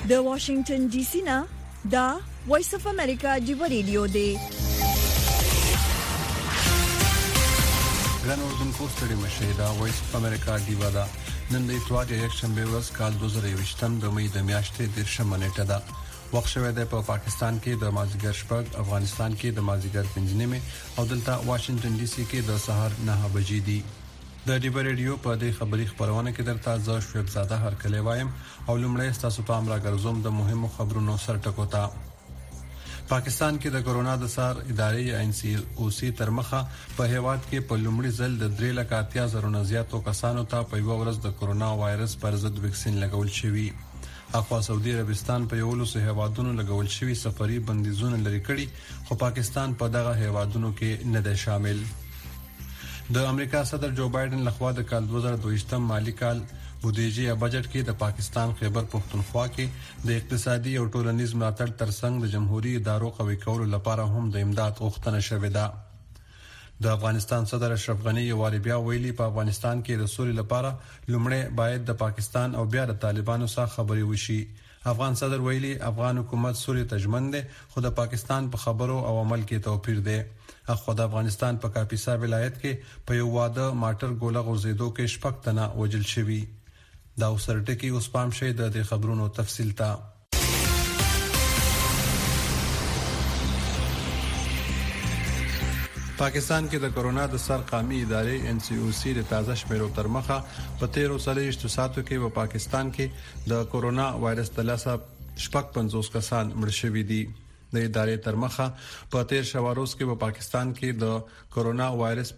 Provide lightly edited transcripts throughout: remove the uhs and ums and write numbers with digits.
د واشنگټن ډي سي نه دا وایس اف امریکا دی ریډیو دی. ګران اردوونکو ستړي مشه دا وایس اف امریکا دی ودا نن د اتوار یک شنبه ورځ کال 2023 د مې د میاشتې 13 نیټه ده. وخت شوه د پاکستان کې د مازیګر شپږ، افغانستان کې د مازیګر 5 نیمه او دلته واشنگټن ډي سي کې د سحر 9 بجې دي. د ډیبر ریډیو په دې خبري خبرونه کې درته زه شعیب زاده هرکلی وایم او لومړی تاسو ته امر راګرځوم د مهمو خبرونو سرټکو ته. پاکستان کې د کورونا د سار ادارې NCOC تر مخه په هیواد کې په لومړي ځل د 3,80,000 نه زیاتو کسانو ته په یو ورځ د کورونا وایرس پر ضد ویکسین لګول شوی. اخوا سعودي عربستان په یو لسو هیوادونو لګول شوی سفري بندیزونه لري کړي خو پاکستان په دغه هیوادونو کې نه ده شامل. د امریکا صدر جو بایدن لخوا د کال 2022 مالی کال بودیجه یا بجټ کې د پاکستان خیبر پختونخوا کې د اقتصادي او ټولنیز ملاتړ ترڅنګ د جمهوریت ادارو قوي کولو لپاره هم د امداد غوښتنه شوې ده. د افغانستان صدر اشرف غنی یواري بیا ویلي په افغانستان کې د سولې لپاره لومړی باید د پاکستان او بیا د طالبانو سره خبرې وشي. افغان صدر ویلي افغان حکومت سولې ته ژمن دی خو د پاکستان په خبرو او عمل کې توپیر دی. اخو د افغانستان په کاپیسا ولایت کې په یو واده ماټر ګوله غورځېدو کې شپږ تنه وژل شوي. دا وسرټکی اوس پام شي د خبرونو تفصیل ته. پاکستان کې د کورونا د سرقامي ادارې NCOC د تازه شمیرو تر مخه په 13 ساعتو کې په پاکستان کې د کورونا وایرس تلاسه 55 کسان مړ شوي دي. د ادارې تر مخه په 13 ورځ کې په پاکستان کې د کورونا وایرس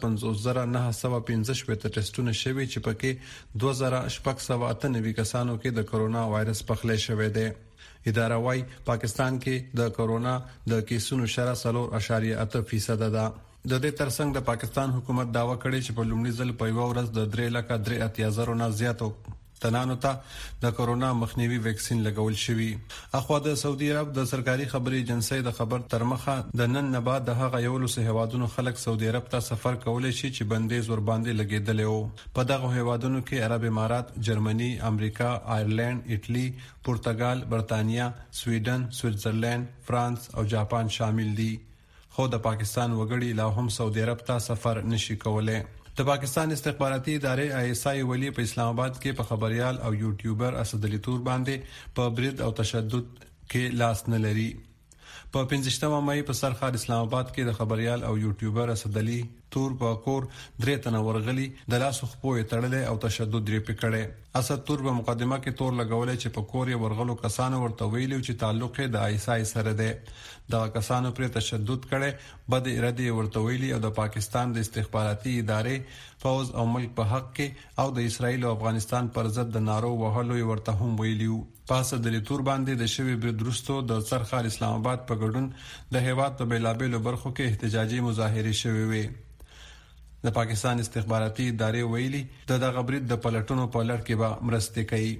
55,915 ټیسټونه شوي چې پکې 2,698 کسانو کې د کورونا وایرس پخلی شوی دی. اداره وايي پاکستان کې د کورونا د کیسونو شرح 0.8% ده. د دې ترڅنګ د پاکستان حکومت داوا کړی چې په لومړي ځل په یو ورځ د 3,83,000 نه زیاتو تنانو ته د کورونا مخنیوي ویکسین لګول شوی. اخوا د سعودي عرب د سرکاري خبري ایجنسی د خبر تر مخه د نن نه بعد د هغه یو لسو هیوادونو خلک سعودي عرب ته سفر کولای شي چې بندیز ور باندې لګیدل او په دغه هیوادونو کې عرب امارات، جرمني، امریکا، آیرلند، ایټلی، پرتګال، برتانیا، سویډن، سویټزرلند، فرانس او جاپان شامل دي. خو د پاکستان وګړي لا هم سعودي عرب ته سفر نشي کولای. د پاکستان استخباراتي ادارې ISI ولی په اسلام آباد کې په خبريال او یوټیوبر اسد علي تور باندې په برید او تشدد کې لاس نه لري. په 15 مې په سرخار اسلام آباد کې د خبريال او یوټیوبر اسد علي تور په کور درې تنه ورغلي د لاس خپوې تړلې او تشدد لري پکړې. اسد تور په مقدمه کې تور لګولې چې په کور یې ورغلو کسانو ورته ویلي چې تعلق یې د ISI سره دی. دا کسانو پر تشدد کړي، بد اراده ورته ویلي او د پاکستان د استخباراتي ادارې فوز او ملک په حق کې او د اسرایل او افغانستان پر ضد د نارو وهلو ورته هم ویلیو. پاسه د لیتور باندې د شوی بدرستو د سرخار اسلام آباد په ګډون د هیواد په بیلابېلو برخو کې احتجاجي مظاهره شوې وي. د پاکستان استخباراتي ادارې ویلي دغه برید د پلټونو په لړ کې به مرسته کوي.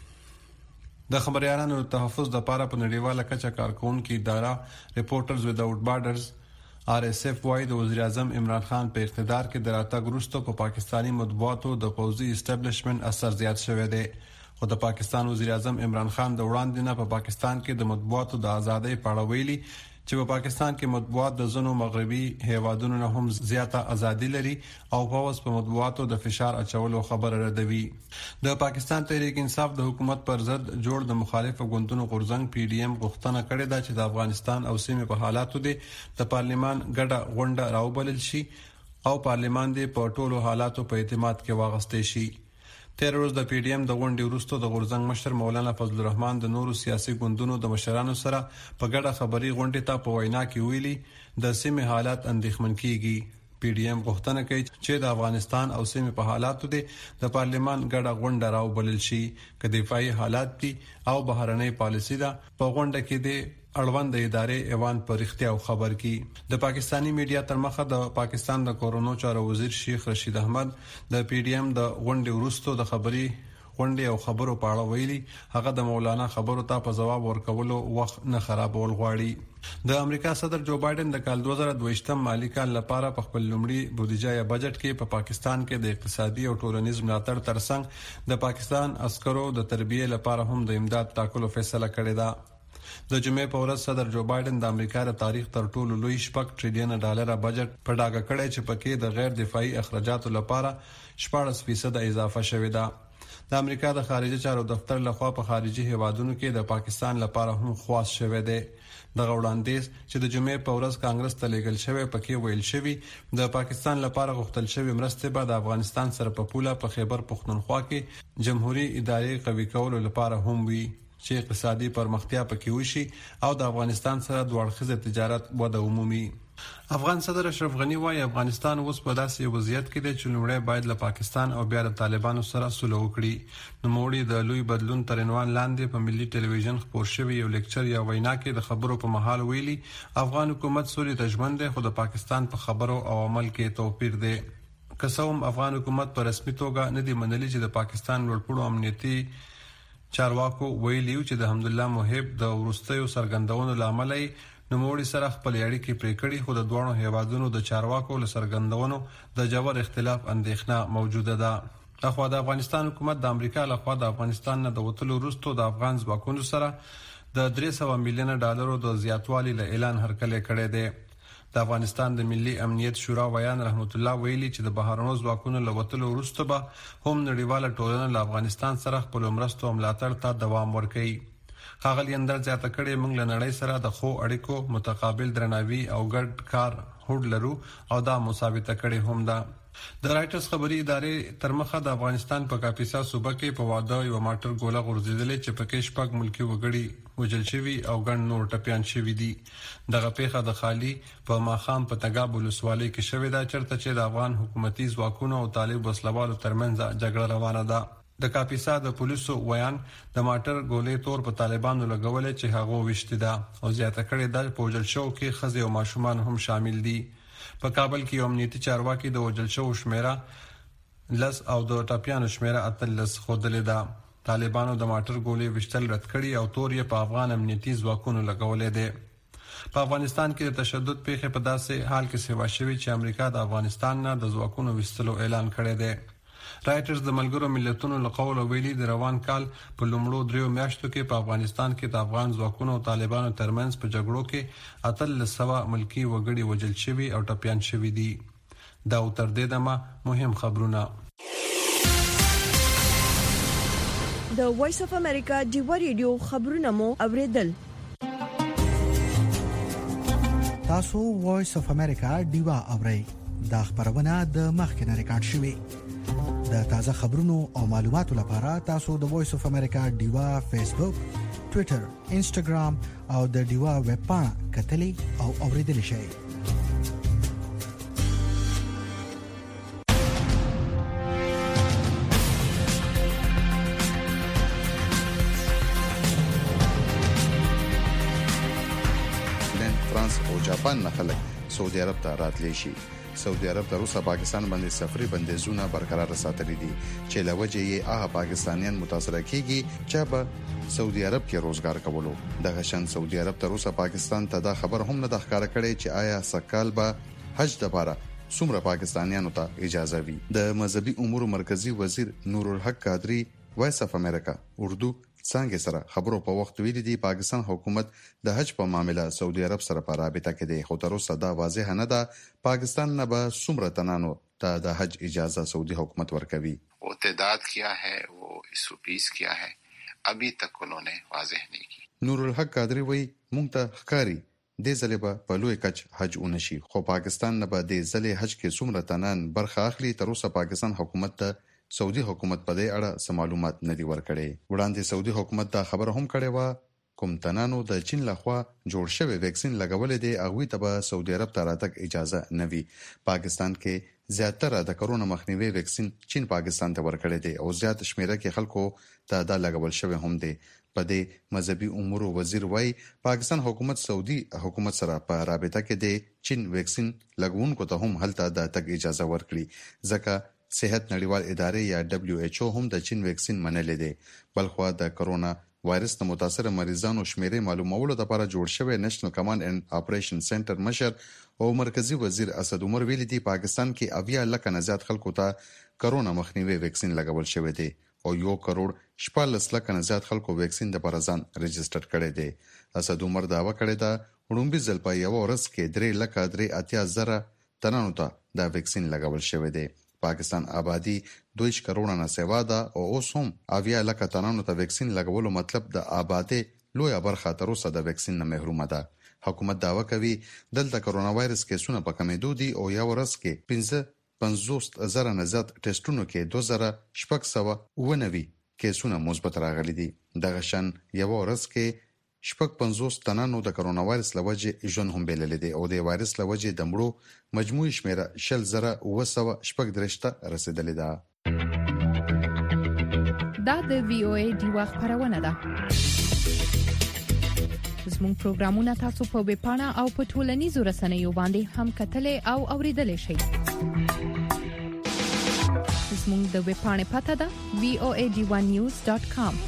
د خبريالانو تحفظ لپاره په نړیواله کچه کارکونکو اداره ریپورټرز ویداوټ بارډرز RSF وايي د وزیر اعظم عمران خان په اقتدار کې د راتګ وروسته په پاکستاني مطبوعاتو د پوځي اسټابلیشمنت اثر زیات شوی دی. خو د پاکستان وزیر اعظم عمران خان د وړاندې نه په پاکستان کې د مطبوعاتو د ازادۍ په اړه ویلي چې په پاکستان کې مطبوعات د ځینو مغربي هیوادونو نه هم زیاته ازادي لري او په مطبوعاتو د فشار اچولو خبره ردوي. د پاکستان تحریک انصاف د حکومت پر ضد جوړ د مخالف غونډونو غورځنګ PDM غوښتنه کړې ده چې د افغانستان او سیمې په حالاتو د پارلیمان ګډه غونډه راوبلل شي او پارلیمان دې په ټولو حالاتو په اعتماد کې واغستې شي. تیر ورځ د PDM د غونډې وروسته د غورځنګ مشر مولانا فضل الرحمن د نورو سیاسي ګوندونو د مشرانو سره په ګډه خبري غونډې ته په وینا کې ویلي د سیمې حالات اندېښمن کیږي. PDM غوښتنه کوي چې د افغانستان او سیمې په حالاتو د پارلیمان ګډه غونډه راوبلل شي چې دفاعي حالات دي او بهرنۍ پالیسي ده. په غونډه کې د اړوند ادارې ایوان پر اختیار خبر کی. د پاکستانی میډیا تر مخه د پاکستان د کورونا چارو وزیر شیخ رشید احمد د PDM د غونډې وروسته د خبري غونډې او خبرو په اړه ویلي هغه د مولانا خبرو ته په جواب ورکولو وخت نه خرابول غواړي. د امریکا صدر جو بایدن د کال 2022 مالی کال لپاره په خپل لومړي بودیجه یا بجټ کې په پاکستان کې د اقتصادي او ټولنیز ملاتړ ترڅنګ د پاکستان عسکرو د تربیه لپاره هم د امداد ټاکلو فیصله کړې ده. د جمعې په ورځ صدر جو بایدن د امریکا د تاریخ تر ټولو لوی $6 ټریلیون بجټ په ډاګه کړی چې پکې د غیر دفاعي اخراجاتو لپاره 14% اضافه شوې ده. د امریکا د خارجه چارو دفتر لخوا په خارجي هیوادونو کې د پاکستان لپاره هم خواص شوی دی. د وړاندیز چې د جمعې په ورځ کانګرس ته لیږل شوی پکې ویل شوی د پاکستان لپاره غوښتل شوی مرستې به د افغانستان سره په پوله په خیبر پختونخوا کې جمهوریت ادارې قوي کولو لپاره هم وي چې اقتصادي پرمختیا پکې وشي او د افغانستان سره دوه اړخیز تجارت وده عمومي. افغان صدر اشرف غنی وايي افغانستان اوس په داسې وضعیت کې دی چې لومړی باید له پاکستان او بیا د طالبانو سره سوله وکړي. نوموړي د لوی بدلون تر عنوان لاندې په ملي ټلویزیون خبر شوی یو لیکچر یا وینا کې د خبرو په محل ویلي افغان حکومت سولې ته ژمن دی خو د پاکستان په خبرو او عمل کې توپیر دی. قسم افغان حکومت په رسمي توګه نه دی منلي چې د پاکستان لوړپوړو امنیتي چارواکو ویلي چې د حمدالله محب د ورستیو سرګندونو لامل نوموړي سره خپل اړیکې پرې کړې خو د دوه هیوادونو د چارواکو له سرګندونو د جوړ اختلاف اندېښنه موجوده ده. اخوا د افغانستان حکومت د امریکا لخوا د افغانستان نه د وټلو وروسته د افغان ځواکونو سره د $300 میلیون د زیاتوالي له اعلان هرکلی کړی دی. د افغانستان د ملي امنیت شورا ویان رحمت الله ویلي چې د بهرنیو ځواکونو له وټلو وروسته به هم نړیواله ټولنه له افغانستان سره خپل مرستو او ملاتړ ته دوام ورکوي. ښاغلي اندر زیاته کړې موږ له نړۍ سره د ښو اړیکو متقابل درناوي او ګډ کار هوډ لرو او دا مثابته کړې هم ده. د رایټرز خبري ادارې تر مخه د افغانستان په کاپیسا صوبه کې په واده یو ماټر ګوله غورځېدلې چې پکې 6 ملکی وګړي وژل شوي او ګڼ نور ټپيان شوي دي. دغه پیښه د خالي په ماخام په تګاب ولسوالۍ کې شوې ده چرته چې د افغان حکومتي ځواکونو او طالب وسلوالو ترمنځ جګړه روانه ده. د کاپیسا د پولیسو ویان د ماټر ګولې تور په طالبانو لګولې چې هغه وشته ده او زیاته کړې ده په وجل شو کې خزې او ماشومان هم شامل دي. په کابل کې امنیتي چارواکي د وجل شو شمیره لس او د ټاپیانو شمیره اتلس خودلې ده. طالبانو د ماټر ګولې وشتل رد کړي او تور یې په افغان امنیتي ځواکونو لګولې ده. په افغانستان کې د تشدد پیښې په داسې حال کې سیوا شوی چې امریکا د افغانستان نه د ځواکونو وستلو اعلان کړی دی. رایټرز د ملګرو ملتونو له قوله ویلي د روان کال په لومړو 3 میاشتو کې په افغانستان کې د افغان ځواکونو او طالبانو ترمنځ په جګړو کې 1300 ملکی وګړي وژل شوي او ټپيان شوي دي. دا تر دې دمه مهم خبرونه. د وایس اف امریکا ډیو ریډیو خبرونه مو اوریدل. تاسو وایس اف امریکا ډیوا اورئ. دا خبرونه د مخکنه ریکارډ شوی. د تازه خبرونو او معلوماتو لپاره تاسو د وایس اف امریکا ډیوا فیسبوک، ټوئیټر، انسټاګرام او د ډیوا ویب پاڼه کتلی او اوریدل شئ. فرانس او جاپان نه خلک سعودي عرب ته راتلی شي. سعودي عرب د روسا پاکستان باندې سفري بندیزونه برقرار ساتلي دي چې لوجه یې هغه پاکستانیان متاثر کیږي چې په سعودي عرب کې روزګار کولو. د غشن سعودي عرب ته روسا پاکستان ته دا خبر هم نه ښکاره کړي چې آیا سکهال به حج لپاره څومره پاکستانیانو ته اجازه وي. د مذهبي امور مرکزی وزیر نور الحق قادری وایس اف امریکا اردو څنګه سره خبرو په وخت ویلي دی پاکستان حکومت د حج په معاملې سعودي عرب سره په رابطه کې دی خو تر اوسه دا واضح نه ده پاکستان نه به څومره تنانو ته د حج اجازه سعودي حکومت ورکوي. وہ تعداد کیا ہے وہ 120 کیا ہے ابھی تک انہوں نے واضح نہیں کی. نور الحق قادری وی مونږ ته ښکاری د ځلې په لوی کچ حج ونشي خو پاکستان نه به د ځلې حج کې څومره تنان برخه اخلي تر اوسه پاکستان حکومت ته سعودي حکومت په دې اړه سم معلومات نه دي ورکړي. وړاندې سعودي حکومت دا خبره هم کړې و کوم تنانو د چین لخوا جوړ شوی ویکسین لګولې دی هغه ته به سعودي عرب ته راتګ اجازه نه وي. پاکستان کې زیاتره د کرونا مخنیوي ویکسین چین پاکستان ته ورکړی دی او زیات شمیره کې خلکو ته دا لګول شوی هم دی. په دې مذهبي امور وزیر وای پاکستان حکومت سعودي حکومت سره په رابطه کې دی چین ویکسین لګونکو ته هم هلته د تګ اجازه ورکړي ځکه صحت نړیوال ادارې یا WHO هم د چین ویکسین منلې دي. بلخو د کرونا وایرس د متاثر مریضانو شمیرې معلومولو لپاره جوړ شوی نېشنل کمانډ اینډ اپریشن سنټر مشر او مرکزی وزیر اسد عمر ویلي دی پاکستان کې 80 لک نه زیات خلکو ته کرونا مخنیوي ویکسین لګول شوی دی او 1 کروڑ 14 لک نه زیات خلکو ویکسین د پرځان ريجستره کړی دی. اسد عمر داوا کړی دا وړومبي ځل په یو ورځ کې 3 لک 83,000 تنانو ته دا ویکسین لګول شوی دی. پاکستان آبادی 2 کروڑ نه سیوا ده او اوس هم 80 لک تنانو ته ویکسین لګولو مطلب د آبادی لوی برخه تر اوسه د ویکسین نه محرومه ده. حکومت داوا کوي دلته کرونا وایرس کیسونه په کمیدو دي او یو ورځ کې 50,000 نه زیات ټیسټونو کې 2,690 کیسونه مثبت راغلي دي. دغه شان یو ورځ کې 50 تنانو د کرونا وایرس لوجه ژوند هم بلل دي او د وایرس لوجه د مړو مجموعي شمیره 6,963 ته رسیدلې ده. دا د VOA ډیوا خبرونه ده. زموږ پروګرامونه تاسو په ویب پاڼه او په ټولنیزو رسنیو باندې هم کتلې او اوریدلې شئ. زموږ د ویب پاڼې پته ده voad1news.com.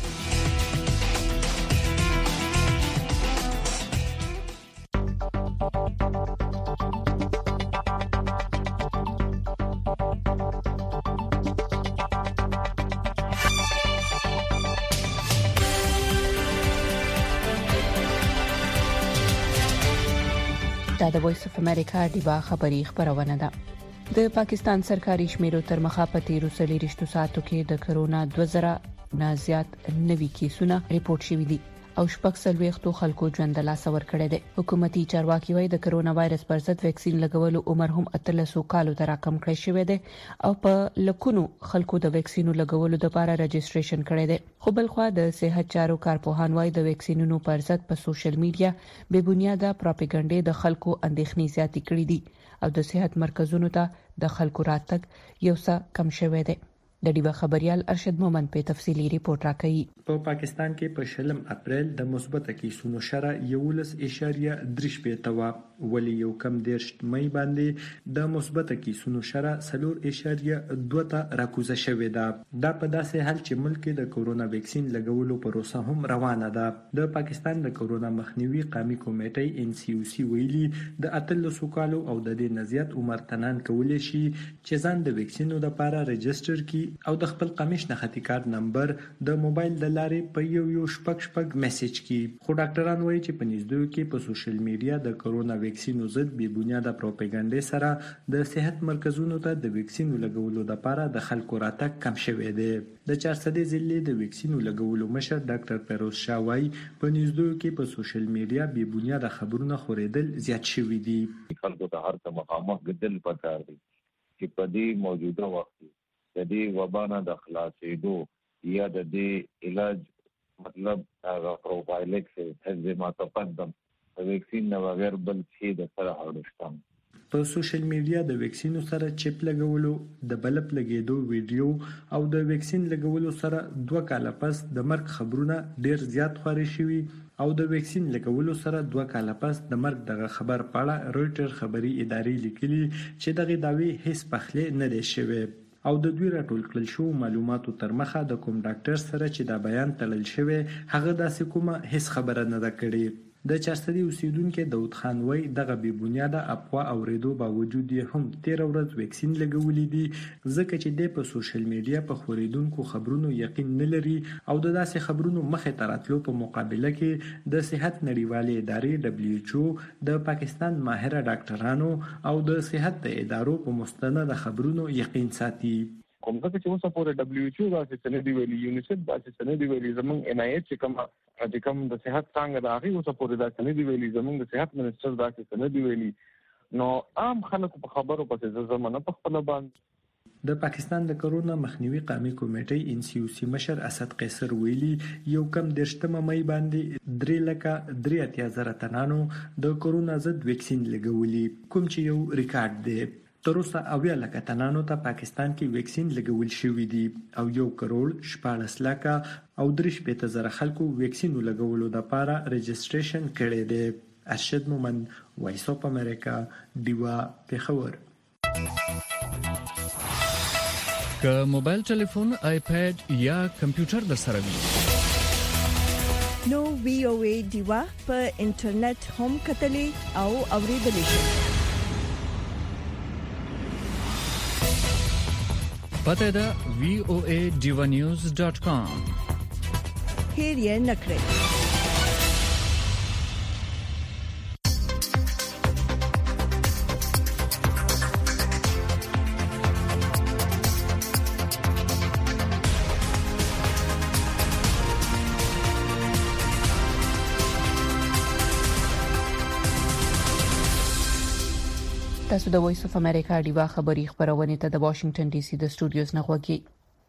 دا د وایس اف امریکا ډیوا خبری خبرونه ده. د پاکستان سرکاري شمیرو تر مخه په 13 ساعتو کې د کرونا 2000 نه زیات نوي کیسونه ریپورت شوي دي او شپږ سلويختو خلکو ژوند له لاسه ورکړی دی. حکومتي چارواکي وايي د کرونا وایرس پر ضد ویکسین لګولو عمر هم 1300 کالو ته راکم کړی شوی دی او په لکونو خلکو د ویکسینو لګولو لپاره رجسټریشن کړی دی. خو بلخوا د صحت چارو کارپوهان وايي د ویکسینونو پر ضد په سوشل میډیا بے بنیاده پروپاګاندا د خلکو اندېښنې زیاتې کړې دي او د صحت مرکزونو ته د خلکو راتګ یو څه کم شوی دی. د ډیوا خبريال ارشد مومن په تفصیلی ریپورت راکړي. په پاکستان کې په شلم اپریل د مثبت کیسونو شره 11.3 وا ولی یو کم دیرش مې باندې د مثبت کیسونو شره 4.2 ته راکوزه شوې ده. دا په داسې حال چې ملک د کورونا ویکسین لګولو پروسه هم روانه ده. د پاکستان د کورونا مخنیوي قومي کمیټې NCOC ویلي د 1300 کالو او د دې نزيات عمر تنان کولای شي چې ځان د ویکسینو لپاره ريجستره کړي او د خپل قمیش نښتي کارت نمبر د موبایل د لارې په یو شپږ میسج کې. خو ډاکټران وایي چې په نږدې کې په سوشل میډیا د کورونا ویکسینو ضد بې بنیاده پروپاګاندا سره د صحت مرکزونو ته د ویکسینو لګولو لپاره د خلکو راتګ کم شوی دی. د 400 ضلع د ویکسینو لګولو مشر ډاکټر فیروز شاه وایي په نږدې کې په سوشل میډیا بې بنیاده خبرونه خورېدل زیات شوي دي. خلکو ته هر څه مخامخ ګدل پکار دي چې په دې موجوده وخت د دې وبانه د خلاصېدو یا د دې علاج مطلب هغه پروفایلکس حفظ ما تقدم ویکسین نه بغیر بل شي د سره اړوستم. په سوشل میډیا د ویکسینو سره چپ لګولو د بلپ لګېدو ویډیو او د ویکسین لګولو سره 2 کال پس د مرګ خبرونه ډیر زیات خوري شوي او د ویکسین لګولو سره 2 کال پس د مرګ دغه خبر پاړه رويټر خبري ادارې لیکلي چې دغه داوی هیڅ پخله نه دی شوی او د دوی راټول کړل شو معلوماتو تر مخه د کوم ډاکټر سره چې دا بیان تړل شوی هغه داسې کومه هیڅ خبره نه ده کړې. د 400 اوسیدونکو داود خان وای دغه بې بنیاده افوا اوریدو باوجود یې هم 13 ورځ ویکسین لګولې دي ځکه چې د په سوشل میډیا په خوریدونکو خبرونو یقین نه لري او د داسې خبرونو مخه تراتلو په مقابله کې د صحت نړیوالې ادارې WHO د پاکستان ماهر ډاکټرانو او د صحت ادارو په مستند خبرونو یقین ساتي. کوم څه چې اوسه پورې WHO داسې سندې ویلي UNICEF داسې سندې ویلي زمونږ NIH چې کوم د صحت څنګه د هغه اوسه پورې داسې سندې ویلي زمونږ د صحت منسټر داسې سندې ویلي نو عام خلکو په خبرو پسې زمونه په خپل باندې د پاکستان د کرونا مخنیوي قومي کمیټې NCOC مشر اسد قیصر ویلي یو کم 13 مې باندې 3,83,000 تنانو د کرونا ضد ویکسین لګولي کوم چې یو ریکارډ دی. تر اوسه 80 لک تنانو ته پاکستان کې ویکسین لګول شوی دی او 1 کروڑ 14 لک او 3.000 خلکو ویکسین لګولو لپاره ريجستریشن کړی دی. ارشد مومن وایس اف امریکا دیوا پیښور. که موبایل ټلیفون، آیپاد یا کمپیوټر در سره وي نو VOA دیوا په انټرنیټ هم کتلې او اوریدلې شئ. پته ده voaDivanews.com. هیر یې نکړئ. تاسو د وایس اف امریکا ډیوا خبری خبرونه ته د واشنگټن ډي سي د سټوډیوز نه غوږی.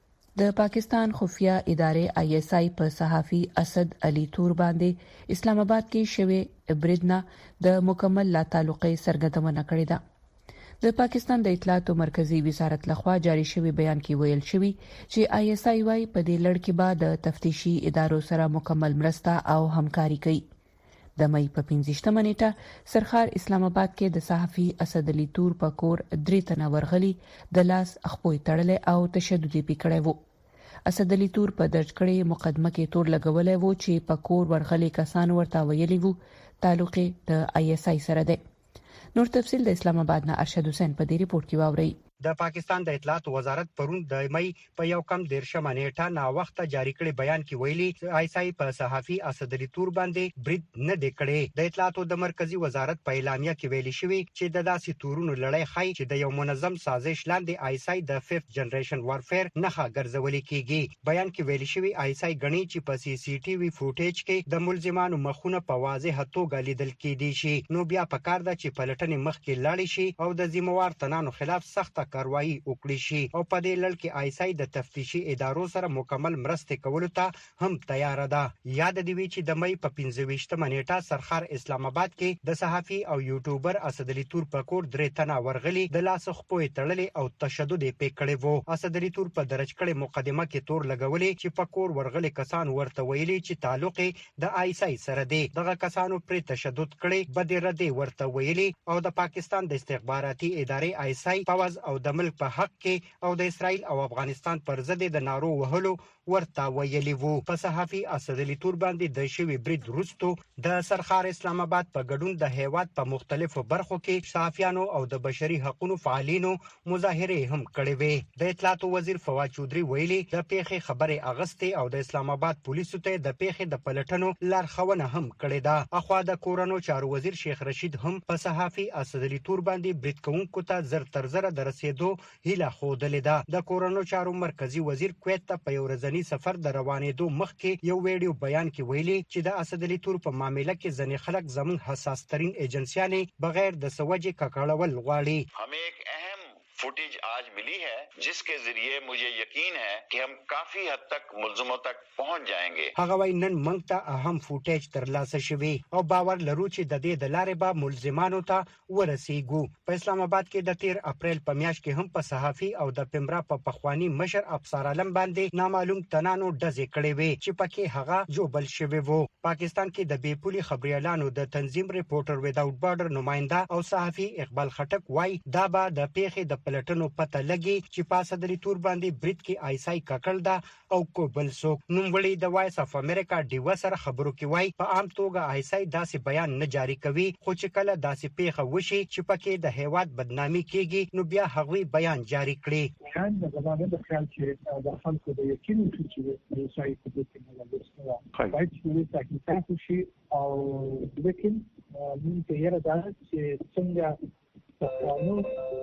د پاکستان خفیه ادارې ISI په صحافي اسد علي تور باندې اسلام آباد کې شوی بریدنا د مکمل لا تعلقي سرګردونه کړې ده. د پاکستان د اطلاعات مرکزی وزارت لخوا جاری شوی بیان کې ویل شوی چې ISI وايي په دې لړ کې به د تفتیشي ادارو سره مکمل مرسته او همکاري کوي. د مې په 15 نیټه سرخار اسلام آباد کې د صحافي اسد علي تور په کور 3 تنه ورغلي د لاس خپوي تړلې او تشدد پکړې وو. اسد علي تور په درج کړي مقدمه کې تور لګولې وو چې په کور ورغلي کسان ورته ویلي وو تعلق د ISI سره ده. نور تفصيل د اسلام آباد نه ارشد حسین په دې ریپورت کې واوري. د پاکستان د اطلاعات وزارت پرون د مې په یو کم 13 نیټه نا وخت جاری کړي بیان کې ویلي ISI په صحافي اسد علي تور باندې برید نه دی کړی. د اطلاعات د مرکزی وزارت په اعلامیه کې ویلي شوی چې د داسې تورونو لړۍ خای چې د یو منظم سازش لاندې ISI د 5th جنریشن وارفیر نه ګرځولې کیږي. بیان کې ویلي شوی ISI غني چې په CCTV فوټیج کې د ملزمانو مخونه په واضح توګه لیدل کېدي شي. نو بیا پکار ده چې پلټنې مخ کې لاړې شي او د ذمہوار تنانو خلاف سخت کاروایی وکړي شي او په دې لړ کې ISI د تفتیشي ادارو سره مکمل مرسته کولو ته هم تیار ده. یاد دی چې د مې په 15 نیټه سرخار اسلام آباد کې د صحافي او یوټیوبر اسد علي تور په کور 3 تنه ورغلي د لاس خپوي تړلې او تشدد پکړې وو. اسد علي تور په درج کړي مقدمه کې تور لګولې چې په کور ورغلي کسان ورته ویلي چې تعلق د ISI سره دی. دغه کسانو پر تشدد کړي بد رده ورته ویلي او د پاکستان د استخباراتي ادارې ISI پاوز او د ملک په حق کې او د اسرائیل او افغانستان پر ضد د نارو وهلو ورته ویلي وو. په صحافي اسد علي تور باندې د شوی برید وروسته د سرخار اسلام آباد په ګډون د هیواد په مختلفو برخو کې صحافیانو او د بشري حقوقو فعالینو مظاهره هم کړې وې. د اطلاعات وزیر فواد چودري ویلي د پیښې خبره اغسته او د اسلام آباد پولیسو ته د پیښې د پلټنو لارښوونه هم کړې ده. اخوا د کورونو چارو وزیر شیخ رشید هم په صحافي اسد علي تور باندې برید کوونکو ته زر تر زر د رسیدو هیله خوده ده. د کورونو چارو مرکزی وزیر کویت ته په ورځنی سفر د روانېدو مخکې یو ویډیو بیان کې ویلي چې د اسد علي تور په معاملې کې ځنې خلک زمون حساس ترين ایجنسیانې بغیر د سوجي ککړول غواړي. हमें एक अहम फुटेज आज मिली है जिसके जरिए मुझे यकीन है कि हम काफी हद तक मुलजमों तक पहुंच जाएंगे. هغه وای نن موږ ته اهم فوټیج ترلاسه شوی او باور لرو چې د دې د لارې به ملزمانو ته ورسیږو. په اسلام آباد کې د 13 اپریل په میاشت کې هم په صحافي او د پمرا په پخوانی مشر افسر علم باندې نامعلوم تنانو ډزې کړې وې چې پکې هغه جوبل شوی وو. پاکستان کې د بیپولي خبريالانو د تنظیم ریپورټر ویداوټ بارډر نماینده او صحافي اقبال خټک وای دا به د پیښې د پلټنو پته لګي چې په اسد علي تور باندې برید کې ISI ککړ ده او کوبل څوک. نوموړي د وایس اف امریکا ډیوا سره خبرو کې وای په عام توګه ISI داسې بیان نه جاری کوي خو چې کله داسې پیښه وشي چې پکې د هیواد بدنامي کیږي نو بیا هغوی بیان جاری کړي. یان د زمانه د خیال چې د خلکو د یقین چې ISI په دې کې نه لري باید چې تحقیقات وشي او لیکن موږ ته یې راځي چې څنګه قانون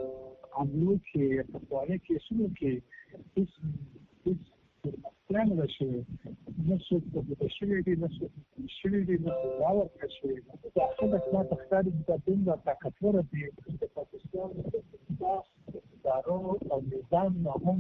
عملو کې په قانون کې شنو کې هیڅ پلان نشي نشي په شوی دي نشي باور کوي دا خلک ما تختار د دنیا طاقتور دي د پاکستان دارو او نظام هم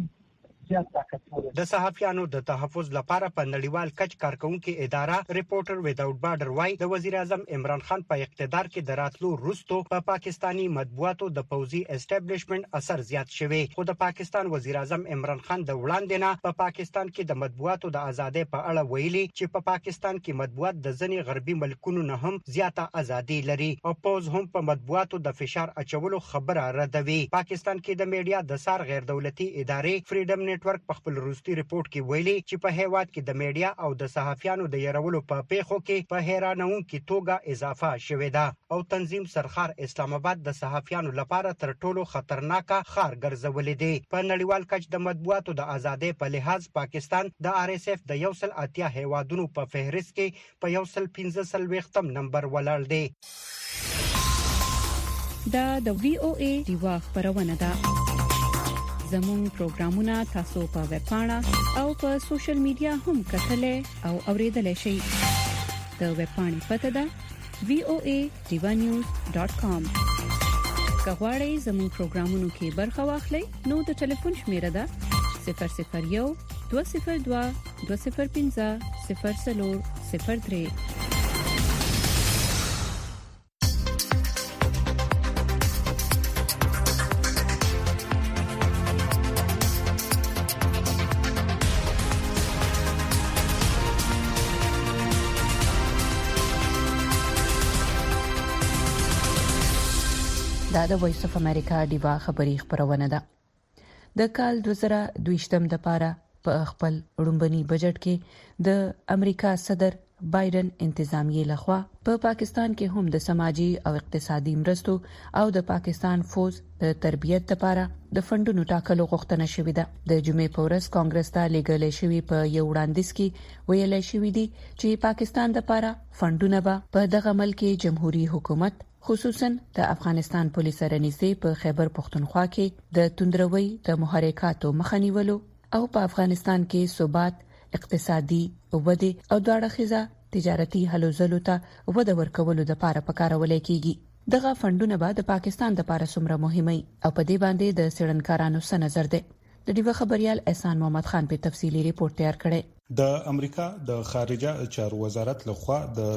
د صحافیانو د تحفظ لپاره په نړیوال کچ کارکونکو اداره ریپورټر ویداوټ بارډر وای د وزیر اعظم عمران خان په اقتدار کې د راتلو وروسته په پاکستانی مطبوعاتو د پوزي اسټابلیشمنت اثر زیات شوی خو د پاکستان وزیر اعظم عمران خان د وړاندې نه په پاکستان کې د مطبوعاتو د ازادۍ په اړه ویلي چې په پاکستان کې مطبوعات د ځنې غربي ملکونو نه هم زیاته ازادي لري او پوز هم په مطبوعاتو د فشار اچولو خبره ردوي. پاکستان کې د میډیا د سار غیر دولتي ادارې فریډم نت ورک په خپل وروستي ریپورت کې ویلي چې په هیواد کې د میډیا او د صحافیانو د يرولو په پیښو کې په حیرانونکو توګه اضافه شوې ده او تنظیم سرخار اسلام آباد د صحافیانو لپاره تر ټولو خطرناکه ښار ګرځولې دی. په نړیوال کچ د مطبوعاتو د ازادۍ په لحاظ پاکستان د RSF د 180 هیوادونو په فهرست کې په 115 نمبر ولاړ دی. دا د VOA دیوا خبرونه ده. زموږ پروګرامونه تاسو په ویب پاڼه او په سوشل میډیا هم کتلای او اوریدلای شئ. د ویب پاڼې پته ده voadevanews.com. کغواړئ زموږ پروګرامونو کې برخه واخلئ نو د ټلیفون شمیره ده 001 202 205 0403. دا د وایس اف امریکا دیوا خبری خبرونه ده. د کال 2022 د پاره په خپل وړومبني بجټ کې د امریکا صدر بایدن انتظامیه لخوا په پاکستان کې هم د سماجی او اقتصادي مرستو او د پاکستان فوج د تربیت لپاره د فندونو ټاکلو غوښتنه شوې ده. د جمعې په ورځ کانګرس ته لیږل شوی په یو وړاندیز کې ویل شوی دی چې پاکستان لپاره فندونه به په دغه ملک جمهوریت حکومت خصوصا د افغانستان پولیس سره نږدې په خیبر پختونخوا کې د توندروي د محرکاتو مخنیولو او په افغانستان کې ثبات اقتصادي ودې او دواړه تجارتي هلو ځلو ته وده ورکولو لپاره پکارول کېږي. دغه فندونه به د پاکستان لپاره څومره مهمه او په دې باندې د سړنکارانو څه نظر دی؟ د دیو خبريال احسان محمد خان په تفصیلی ریپورت تیار کړی. د امریکا د خارجه چارو وزارت لخوا د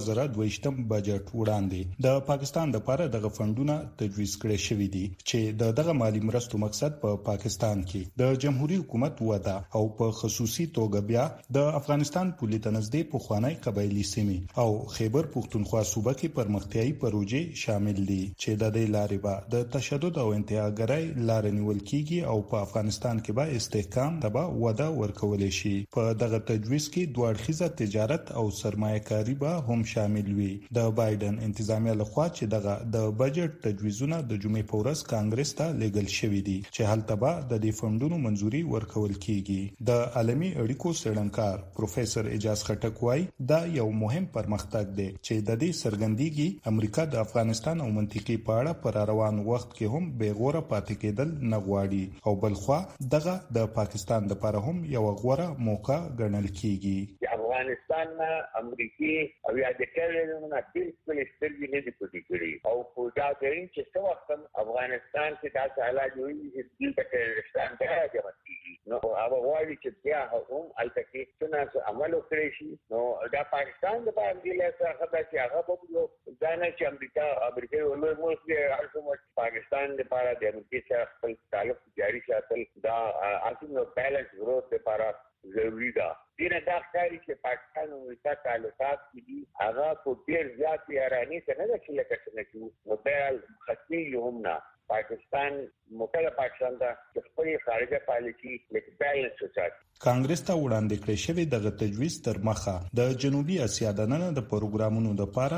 2022م بجټ وړاندې د پاکستان لپاره د فندونو تجویز کړي شوې دي چې دغه مالی مرستو مقصد په پاکستان کې د جمهوریت حکومت وده او په خصوصي توګه بیا د افغانستان پولیس نږدې په خوانی قبایلی سیمې او خیبر پختونخوا صوبه کې پرمختیايي پروژې شامل دي چې د دې لارې به د تشدد او انتهاګرۍ لار نیول کیږي او په افغانستان کې به استحکام تبا وده ورکول شي. په دغه تجویز کې دوه اړخیزه تجارت او سرمایه‌کاري به هم شامل وي. د بایدن انتظامیه لخوا چې دغه د بجټ تجویزونه د جمعې په ورځ کانګرس ته لیږل شوی دي چې هلته به د دې فندونو منځوري ورکول کیږي. د عالمي اړیکو څېړنکار پروفیسور اجاز خټک وايي دا یو مهم پرمختګ دی چې د دې سرګندېږي امریکا د افغانستان او منطقي په اړه پر روان وخت کې هم بیغوره پاتې کېدل نه غواړي او بلخوا دغه د پاکستان لپاره هم یو غوره موقع ګڼل کیږي. افغانستان امریکای او یا د کلیدونو نه بالکل سترګې نه دي پټې کړې او په دا ځین چې څو وخت افغانستان کې دا حالات وي چې د کلیدستان ته راځي نو هغه وایي چې بیا هم البته څنګه عمل وکړي شي نو دا پاکستان د باندې له څخه چې هغه په ځانه چې امریکا ولې موږ د پاکستان لپاره د امریکا سره خپل تعلق جاری ساتل دا اصلي بیلانس ګروث لپاره ضروری ده. دینه دا ښکاري چې پاکستان او امریکا تعلقات دي هغه په ډیر زیات ایرانی څخه نه چې لکه څنګه چې نو په ختمي هم نه پاکستان مکمل پاکستان ته خپل خارجه پالیسي لیک بیلانس وساتي. کانګرس ته وړاندې کړی شوی دغه تجویز تر مخه د جنوبي اسیا د نن د پروګرامونو لپاره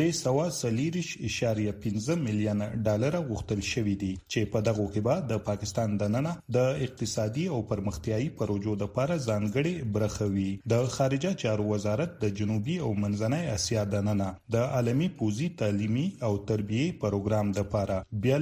340.15 میلیون ډالر غوښتل شوی دي چې په دغه کې به د پاکستان د نن د اقتصادي او پرمختیايي پروژو لپاره ځانګړي برخه وي. د خارجه چارو وزارت د جنوبي او منځنۍ اسیا د نن د عالمي پوزي تعلیمي او تربیه پروګرام لپاره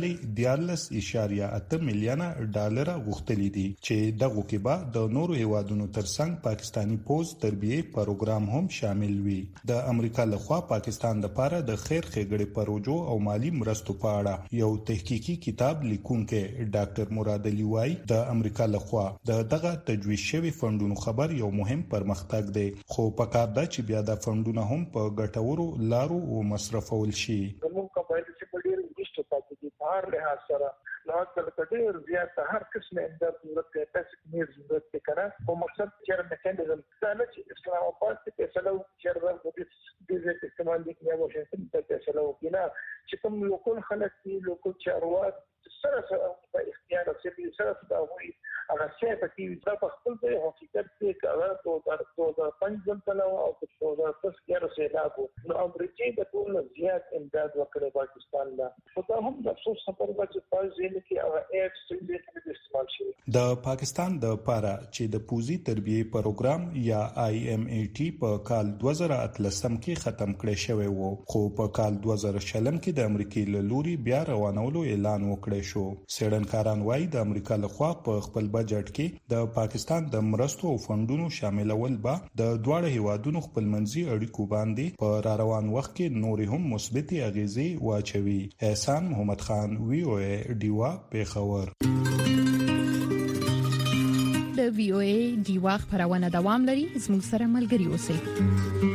42.8 میلیون ډالر غوښتل دي چې دغه کې به د نورو هیوادونو ترڅنګ پاکستانی پوز تربیه پروګرام هم شامل وي. د امریکا لخوا پاکستان لپاره د خیر ښېګړې پروژو او مالی مرستو په اړه یو تحقیقي کتاب لیکونکی ډاکټر مراد علي وايي د امریکا لخوا دغه تجویز شوی فندونو خبر یو مهم پرمختګ دی خو پکار ده چې بیا د فندونو هم په ګټورو لارو او مصرفول شي. کوم قبایل چې په ډیر وشته پاتې دي په هر لحاظ سره نو د ډیر زیات هر قسم امداد ضرورت دی تاسو کې ضرورت دی کنه او مقصد چې میکانیزم څنګه چې اسلام آباد کې فیصله وکړي د دې استعمال دي یا واشنگټن ته فیصله وکړي چې کوم لوکل خلک دي لوکل چارواکي سره په اختیار سره چې سره دا وایي هغه څه په کې دا په خپل ځای حقیقت کې کړه 2005 کله او 2010 کې رسېداګو نو امریکای د ټول زیات امداد وکړي پاکستان لا خو دا هم د افسوس خبره ده چې په ځینې کې هغه ایکس څنګه استعمال شي د پاکستان د پاره چې د پوزي تربیه پروګرام یا IMAT په کال 2013 کې ختم کړی شوی وو خو په کال 2020 کې د امریکای له لوري بیا روانولو اعلان وکړی شو. سیډنکاران وايي د امریکا لخوا په خپل بجټ کې د پاکستان د مرستو او فندونو شاملول به د دواړو هیوادونو خپلمنځي اړیکو باندې په روان وخت کې نور هم مثبت اغیزې واچوي. احسان محمد خان VOA ډیوا پیښور. د VOA ډیوا خبرونه دوام لري. زموږ سره ملګري اوسئ.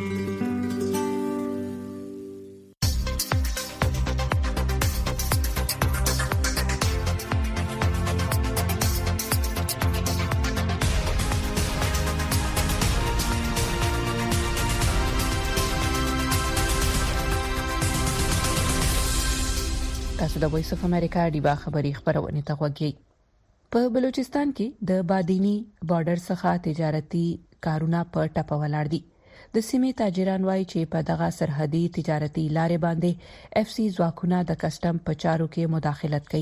تاسو د وایس اف امریکا ډیوا خبری خبرونه ته وګورئ. په بلوچستان کې د بادینی بارډر څخه تجارتي کارونه په ټاپه ولاړ دي. د سیمې تاجران وایي چې په دغه سرحدي تجارتي لارې باندې FC ځواکونه د کسٹم په چارو کې مداخلت کوي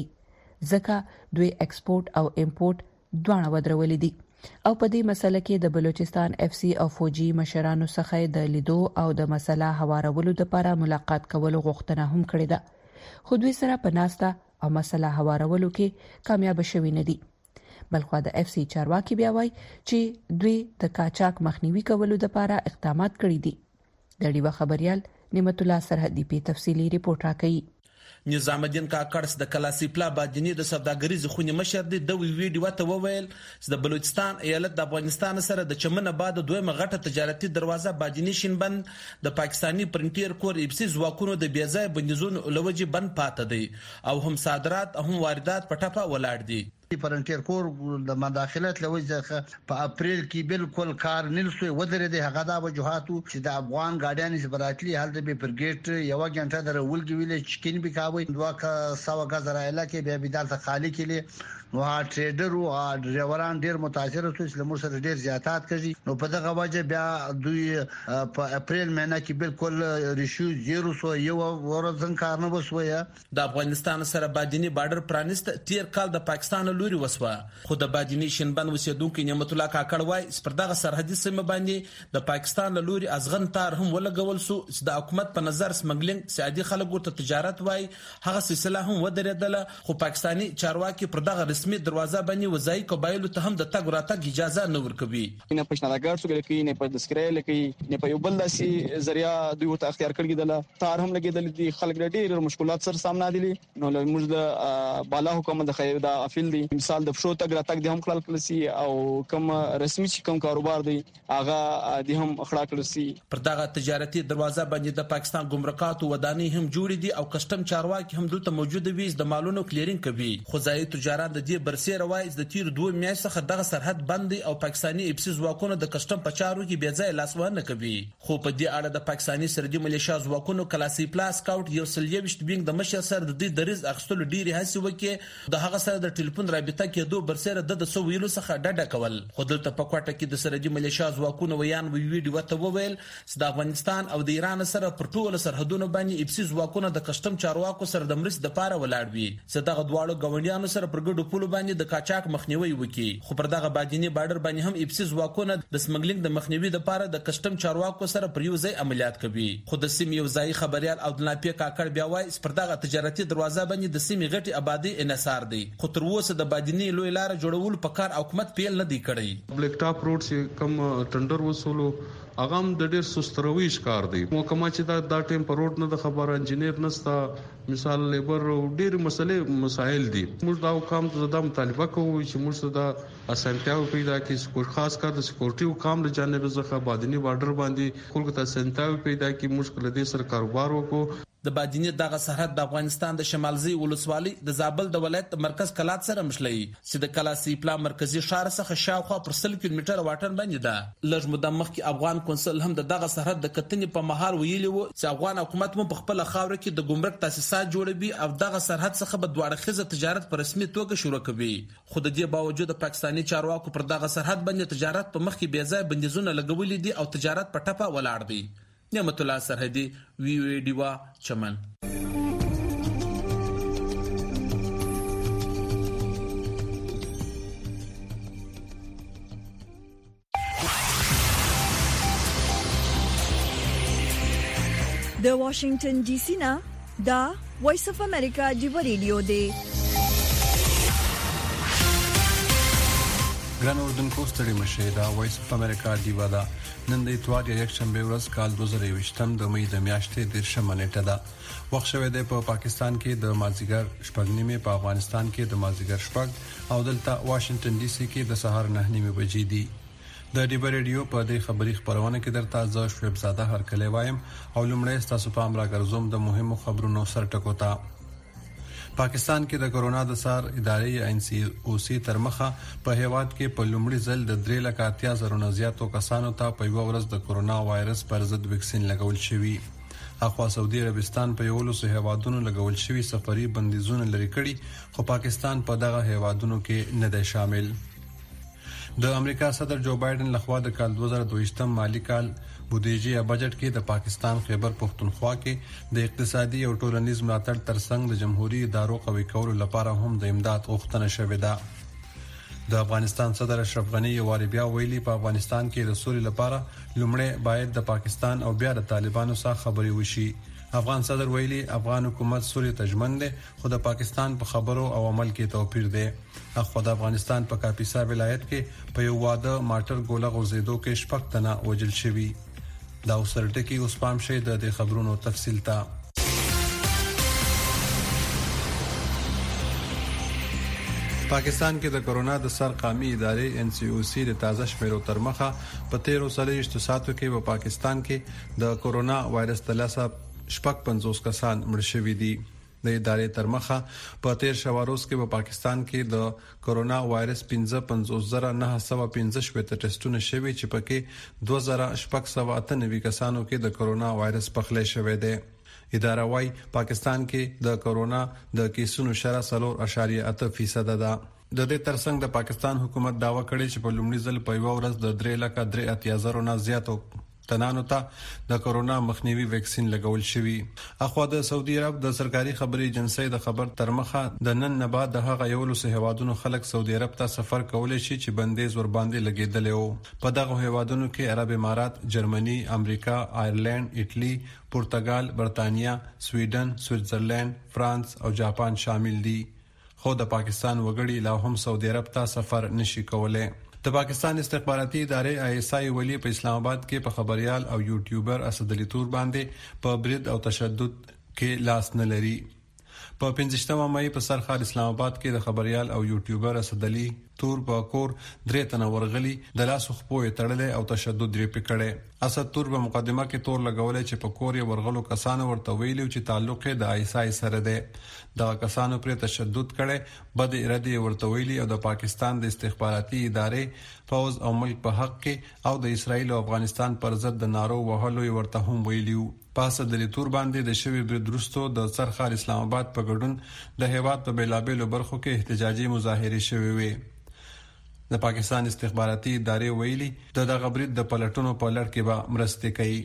ځکه دوی ایکسپورت او امپورت دواړه ودرولې دي او په دې مسله کې د بلوچستان FC او فوجي مشرانو څخه د لیدو او د مسله هوارولو لپاره ملاقات کول غوښتنه هم کړې ده خو دوی سره په ناسته او مسله هوارولو کې کامیاب شوي نه دي. بلخو د FC چارواکي بیا وایي چې دوی د قاچاق مخنیوي کولو لپاره اقدامات کړي دي. د ډیوا خبريال نعمت الله سرحدي په تفصيلي ریپورت راکړي. نظام الدین کاکړس د کلاسي پلا بادینی د سوداګریز خونی مشر دی د ویډیو ته وویل چې د بلوچستان ایالت د افغانستان سره د چمنه بعد دویمه غټه تجارتي دروازه بادینی شینبند د پاکستانی پرنټیر کور ایپسی ځواکونو د بیځای بندیزونو لوجي بند پاتې دی او هم صادرات او هم واردات په ټاپه ولاړ دي. فرنټیر کور د مداخلت لوجه په اپریل کې بالکل کار نلسوي ودرې د هغه د وجوهاتو چې د افغان ګاډیان زبراتلی حالت به پرګیټ یو غنټه درولګي ویل چکین به کاوي دوه ساو غزر علاقه به بدال ته خالی کړي نو ټریډر او ډرایوران ډیر متاثر شول چې موږ سره ډیر زیاتات کړي نو په دغه وجه بیا دوی په اپریل مهینه کې بالکل ریشو 0 یو ورځ کار نه وسوي. د افغانستان سره بادینی بارډر پرانست تیر کال د پاکستان لوري وسوه خو د بادینی شینبند اوسیدونکو نعمت الله کاکړ وای سپردغه سرحدي سیمه باندې د پاکستان لوري ازغن تار هم ولګول سو چې د حکومت په نظر سمګلینګ سعودي خلکو ته تجارت وای هغه سلسله هم ودرېدله خو پاکستانی چارواکي پردغه رسمي دروازه باندې وځي قبایلو ته هم د تګ راتګ اجازه نه ورکوي. نه پښناګر څو کې نه په دسکرایل کې نه په یو بل داسي ذریعہ دوی ورته اختیار کړی دله تار هم لګیدل دي خلک ډېر مشکلات سره سامنا دي نو موږ د بالا حکومت د خیر د افیل دي مثال د فشو تګ راتګ د هم خلل کلسي او کوم رسمي چې کوم کاروبار دی هغه د هم اخلاق کلسي پر دغه تجارتي دروازه باندې د پاکستان ګمرکات ودانۍ هم جوړې دي او کسٹم چارواکي هم دلته موجود وي د مالونو کلیرینګ کوي خو ځای تجارت د دې برسي روایت د تیر 2 میاشتې څخه دغه سرحد بند او پاکستانی ایپسی ځواکونو د کسٹم په چارو کې بیا ځای لاسوهنه کوي خو په دې اړه د پاکستانی سرحدي ملیشیا ځواکونو کلاسي پلاس کاوټ یو سلیويشت بینګ د مشر سره د دې دریز اخستلو ډیره هڅه وکړي د هغه سره د ټلیفون رابطه کېدو برسره د سو ویلو څخه ډډه کول خو دلته په کوټه کې د سرحدي ملیشیا ځواکونو ویان ویډیو ته وویل چې د افغانستان او د ایران سره پر ټولو سرحدونو باندې ایپسی ځواکونو د کسٹم چارواکو سره د مرستې لپاره ولاړ وي چې دغه دواړو غونډیانو سره پر ګډو پولو باندې د قاچاق مخنیوي وکړي خو پر دغه بادینی بارډر باندې هم ایپسی ځواکونه د سمګلینګ د مخنیوي لپاره د کسٹم چارواکو سره پر یو ځای عملیات کوي خو د سیمې یو ځای خبريال عبدالنافع کاکړ بیا وایي پر دغه تجارتي دروازه باندې د سیمې غټي آبادی انحصار دی خو تر اوسه د بادینی لوی لار جوړول په کار حکومت پیل نه دی کړی. بلیک ټاپ روډ چې کم ټندر وصولو اغه هم د ډیر سستروي ښکار دی محکمه چې دا ټیم پر روډ نه د خبر انجنیر نستا مثال لیبر ډیر مسائل دي موږ دا حکام ته د مطالبه کوو چې موږ د اسانتیاو پیدا کړي سکور خاص کار د سکیورټي حکام له جانب څخه بادینی بارډر باندې خلکو ته اسانتیاو پیدا کړي موږ کله دې سره کاروبار وکړو. د بادینی دغه سرحد د افغانستان د شمالزي ولسوالۍ د زابل د ولایت مرکز کلات سره مشلي چې د کلاسي پلا مرکزی ښار څخه شاوخوا پر 100 کیلومتره واټن باندې ده. لږ مده مخکې افغان کونسل هم دغه سرحد د کتنې په مهال ویلي وو چې افغان حکومت مو په خپل خاور کې د ګمرک تاسیسات جوړوي او دغه سرحد څخه به دوه اړخیزه تجارت په رسمي توګه شروع کوي. خو د دې باوجود د پاکستاني چارواکو پر دغه سرحد باندې تجارت په مخ کې بې ځای بندیزونه لګولې دي او تجارت په ټپه ولاړ دی. نعمت الله سرحدي وی ډیوا چمن. د واشنگټن ډي سي نه دا وایس اف امریکا جیو ریډیو دی. ګران اردوونکو ستړي مشه دا وایس اف امریکا دیوا دا نن د اتوار یک شنبه ورځ کال 2023 د مې د میاشتې 13 منېټه ده. وخت شوه د پاکستان کې د مازیګر شپږنیمه په افغانستان کې د مازیګر شپږ او دلته واشنگټن ډي سي کې د سهار 9:30 بجې دي. د ډیبر ریډیو په دې خبري خبرونه کې درته ز شعیب زاده هرکلی وایم او لومړی تاسو په امر راګرځوم د مهمو خبرونو سرټکوتا. پاکستان کې د کرونا د سار ادارې NCOC تر مخه په هیواد کې په لومړي ځل د 3,80,000 نه زیاتو کسانو ته په یو ورځ د کرونا وایرس پر ضد ویکسین لګول شوی. اخوا سعودي عربستان په یو لسو هیوادونو لګول شوی سفري بندیزونه لري کړي خو پاکستان په دغه هیوادونو کې نه دی شامل. د امریکا صدر جو بایدن لخوا د کال 2022 مالی کال بودیجه یا بجټ کې د پاکستان خیبر پختونخوا کې د اقتصادي او ټولنیز ملاتړ ترڅنګ د جمهوریت ادارو قوي کولو لپاره هم د امداد غوښتنه شوې ده. د افغانستان صدر اشرف غنی یو واری بیا ویلي په افغانستان کې د سولې لپاره لومړی باید د پاکستان او بیا د طالبانو سره خبرې وشي. افغان صدر ویلي افغان حکومت سولې ته ژمن دی خو د پاکستان په خبرو او عمل کې توپیر دی. اخو د افغانستان په کاپیسا ولایت کې په یو واده ماټر ګوله غورځېدو کې شپږ تنه وژل شوي. دا وسرټکی اوس پام شي د خبرونو تفصیل ته. پاکستان کې د کرونا د سرقامي ادارې NCOC د تازه شمیرو تر مخه په 13 ساعتو کې په پاکستان کې د کرونا وایرس تلاسه 55 کسان مړ شوي دي. د ادارې تر مخه په 13 شواروز کې په پاکستان کې د کرونا وایرس 55,915 ټیسټونه شوي چې پکې 2,698 کسانو کې د کرونا وایرس پخلی شوی دی. اداره وايي پاکستان کې د کرونا د کیسونو شرح 3.8% ده. د دې ترڅنګ د پاکستان حکومت داوا کړی چې په لومړي ځل په یو ورځ د 3,83,000 نه زیاتو تنانو ته د کرونا مخنیوي ویکسین لګول شوی. اخوا د سعودي عرب د سرکاري خبري ایجنسی د خبر تر مخه د نن نه بعد د هغه یو لسو هیوادونو خلک سعودي عرب ته سفر کولای شي چې بندیز ور باندې لګیدل او په دغه هیوادونو کې عرب امارات، جرمني، امریکا، آیرلند، ایټلی، پرتګال، برتانیا، سویډن، سویټزرلند، فرانس او جاپان شامل دي. خو د پاکستان وګړي لا هم سعودي عرب ته سفر نشي کولای. د پاکستان استخباراتي ادارې ISI ولی په اسلام آباد کې په خبريال او یوټیوبر اسد علي تور باندې په برید او تشدد کې لاس نه لري. په 15 مې په سرخار اسلام آباد کې د خبريال او یوټیوبر اسد علي تور په کور درې تنه ورغلي د لاس خپوې تړلې او تشدد لري پکړې. اسد تور په مقدمه کې تور لګولې چې په کور یې ورغلو کسانو ورته ویلي چې تعلق یې د ISI سره دی. دا کسانو پر تشدد کړي، بد اراده ورته ویلي او د پاکستان د استخباراتي ادارې فوز او ملک په حق کې او د اسرایل او افغانستان پر ضد د نارو وهلو ورته هم ویلیو. پاسه د لیتور باندې د شوی برید وروسته د سرخار اسلام آباد په ګډون د هیواد په بیلابېلو برخو کې احتجاجي مظاهره شوې وې. د پاکستان استخباراتي ادارې ویلي د دغه برید د پلټونو په لړ کې به مرسته کوي.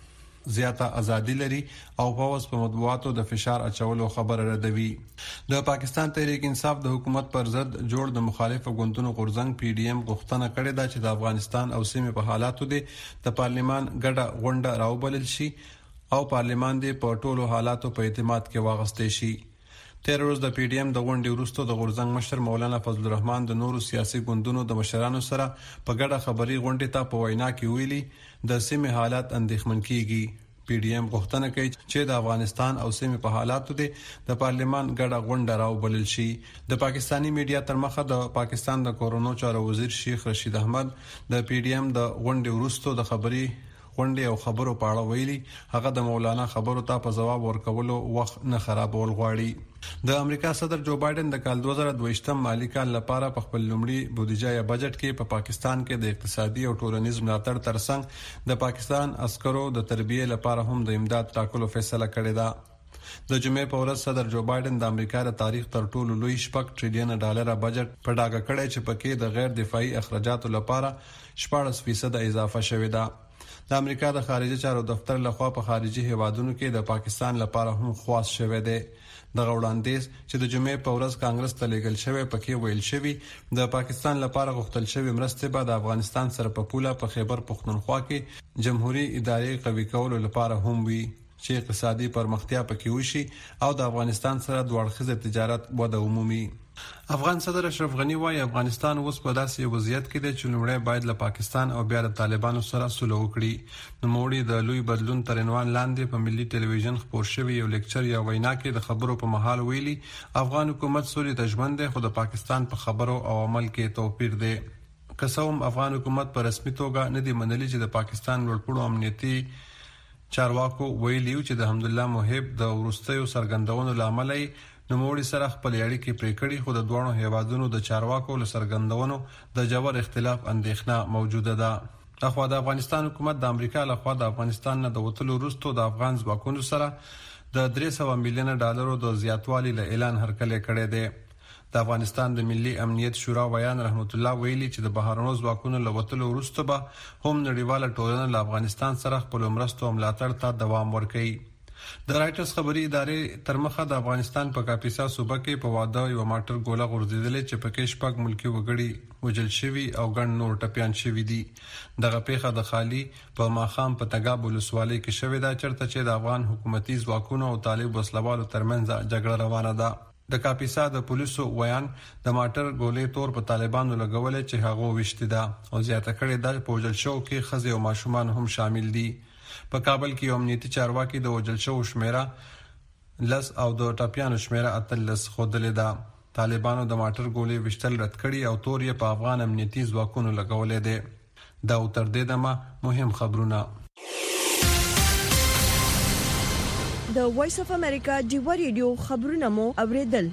زیاته ازادي لري او فوز په مطبوعاتو د فشار اچولو خبره ردوي. د پاکستان تحریک انصاف د حکومت پر ضد جوړ د مخالف غونډونو غورځنګ PDM غوښتنه کړې ده چې د افغانستان او سیمې په حالاتو د پارلمان ګډه غونډه راوبلل شي او پارلمان دې په ټولو حالاتو په اعتماد کې واغستې شي. تیر ورځ د PDM د غونډې وروسته د غورځنګ مشر مولانا فضل الرحمن د نورو سیاسي ګوندونو د مشرانو سره په ګډه خبري غونډې ته په وینا کې ویلي د سیمې حالات اندېښمن کیږي. PDM غوښتنه کوي چې د افغانستان او سیمې په حالاتو د پارلمان ګډه غونډه راوبلل شي. د پاکستانی میډیا تر مخه د پاکستان د کورونو چارو وزیر شیخ رشید احمد د PDM د غونډې وروسته د خبري غونډې او خبرو په اړه ویلي هغه د مولانا خبرو ته په جواب ورکولو وخت نه خرابول غواړي. د امریکا صدر جو بایدن د کال 2022 مالي کال لپاره په خپل لومړي بودیجه یا بجټ کې په پاکستان کې د اقتصادي او ټولنیز ملاتړ ترڅنګ د پاکستان عسکرو د تربیه لپاره هم د امداد ټاکلو فیصله کړې ده. د جمعې په ورځ صدر جو بایدن د امریکا د تاریخ تر ټولو لوی $6 ټریلیون بجټ په ډاګه کړی چې پکې د غیر دفاعي اخراجاتو لپاره 14% اضافه شوې ده. د امریکا د خارجه چارو دفتر لخوا په خارجي هیوادونو کې د پاکستان لپاره هم خواست شوې ده. د وړاندیز چې د جمعې په ورځ کانګرس ته لیږل شوی پکې ویل شوی د پاکستان لپاره غوښتل شوی مرستې به د افغانستان سره په پوله په خیبر پختونخوا کې جمهوریت ادارې قوي کولو لپاره هم وي چې اقتصادي پرمختیا پکې وشي او د افغانستان سره دوه اړخیز تجارت وده عمومي. افغان صدر اشرف غنی وايي افغانستان اوس په داسې وضعیت کې دی چې لومړی باید له پاکستان او بیا د طالبانو سره سوله وکړي. نوموړي د لوی بدلون تر عنوان لاندې په ملي ټلویزیون خبر شوی یو لیکچر یا وینا کې د خبرو په محل ویلي افغان حکومت سولې ته ژمن دی خو د پاکستان په خبرو او عمل کې توپیر دی. قسم افغان حکومت په رسمي توګه نه دی منلي چې د پاکستان لوړپوړو امنیتي چارواکو ویلیو چې د حمدالله محب د ورستیو سرګندونو لامل نوموړي سره خپل اړیکې پرې کړې خو د دوه هیوادونو د چارواکو له سرګندونو د جوړ اختلاف اندېښنه موجوده ده. اخوا د افغانستان حکومت د امریکا لخوا د افغانستان نه د وټلو وروسته د افغان ځواکونو سره د $300 میلیون د زیاتوالي له اعلان هرکلی کړی دی. د افغانستان د ملي امنیت شورا ویان رحمت الله ویلي چې د بهرنیو ځواکونو له وټلو وروسته به هم نړیواله ټولنه له افغانستان سره خپل مرستو او ملاتړ ته دوام ورکوي. د رایټرز خبري ادارې تر مخه د افغانستان په کاپیسا صوبه کې په واده یو ماټر ګوله غورځیدلې چې پکې شپږ ملکی وګړي وژل شوي او ګڼ نور ټپيان شوي دي. دغه پیښه د خالي په ماخام په تګاب ولسوالۍ کې شوې ده چرته چې د افغان حکومتي ځواکونو او طالب وسلوالو ترمنځ جګړه روانه ده. د کاپیسا د پولیسو ویان د ماټر ګولې تور په طالبانو لګولې چې هغه وشته ده او زیاته کړې ده په وژل شو کې خزې او ماشومان هم شامل دي. په کابل کې امنیتي چارواکي د وژل شو شمیره لس او د ټاپیانو شمیره اتلس خودلې ده. طالبانو د ماټر ګولې وشتل رد کړي او تور یې په افغان امنیتي ځواکونو لګولې ده. دا تر دې دمه مهم خبرونه. د وایس اف امریکا ډیو ریډیو خبرونه مو اوریدل.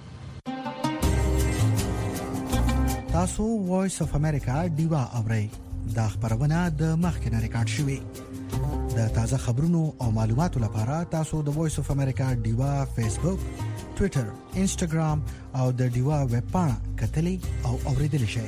تاسو وایس اف امریکا ډیو اورئ. دا خبرونه د مخکنه ریکارډ شوې. د تازه خبرونو او معلوماتو لپاره تاسو د وایس اف امریکا ډیوا فیسبوک، ټوئیټر، انسټاګرام او د ډیوا ویب پاڼه کتلې او اوریدل شئ.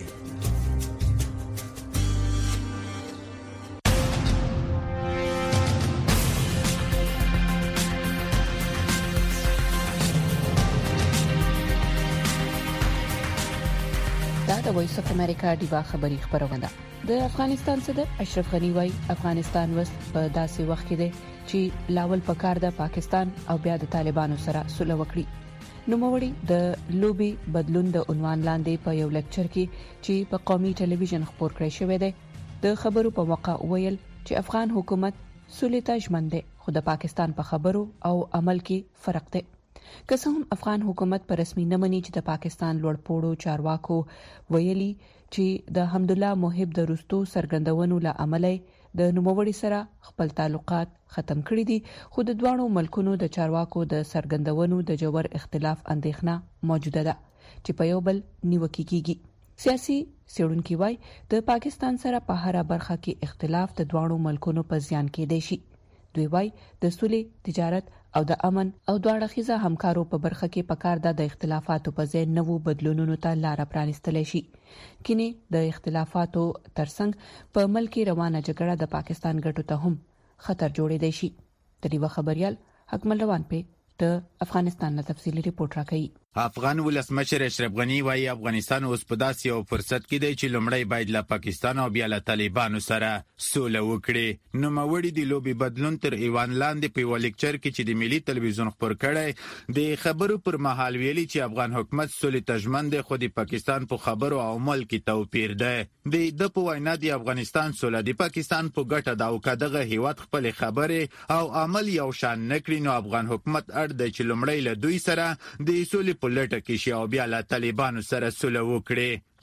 د وایس اف امریکا ډیوا خبری خبرونه. د افغانستان صدر اشرف غنی وايي افغانستان وس په داسې وخت کې دی چې لاول پکار د پاکستان او بیا د طالبانو سره سوله وکړي. نوموړي د لوبي بدلون د عنوان لاندې په یو لیکچر کې چې په قومي ټلویزیون خبر کړی شوی دی د خبرو په موقع ویل چې افغان حکومت سولې ته ژمن دی خو د پاکستان په خبرو او عمل کې فرق دی. که څه هم افغان حکومت پر رسمي نه مني چې د پاکستان لوړپوړو چارواکو ویلي چې د حمدالله محب د رستو سرګندونو له امله د نوموړي سره خپل تعلقات ختم کړي دي خو د دوه ملکونو د چارواکو د سرګندونو د جوړ اختلاف اندېښنه موجوده ده چې په یو بل نیوکه کیږي. سیاسي څېړونکي وايي د پاکستان سره په هر برخه کې اختلاف د دوه ملکونو په زیان کې دی شي. دوی وايي د سولې، تجارت او د امن او دوه اړخیزه همکارو په برخه کې پکار ده د اختلافاتو په ځای نوو بدلونونو ته لار پرانستل شي. کینه د اختلافاتو ترڅنګ په ملک روانه جګړه د پاکستان ګټو ته هم خطر جوړېدای شي. د دې خبريال حکمل روان په د افغانستان نه تفصیلی ریپورت راکړي. افغان ولسمشر اشرف غنی وايي افغانستان اوس په داسې یو فرصت کې دی چې لومړی باید له پاکستان او بیا له طالبانو سره سوله وکړي. نوموړي د لوبي بدلون تر ایوان لاندې په یو لیکچر کې چې د ملي ټلویزیون خبر کړی د خبرو پر مهال ویلي چې افغان حکومت سولې ته ژمن دی خو د پاکستان په خبرو او عمل کې توپیر دی. د په وینا د افغانستان سوله د پاکستان په ګټه ده او کداغه هیواد خپل خبرې او عمل یو شان نکړي نو افغان حکومت اړ دی چې لومړی له دوی سره د سولې په لټه کې شي او بیا له طالبانو سره سوله وکړي.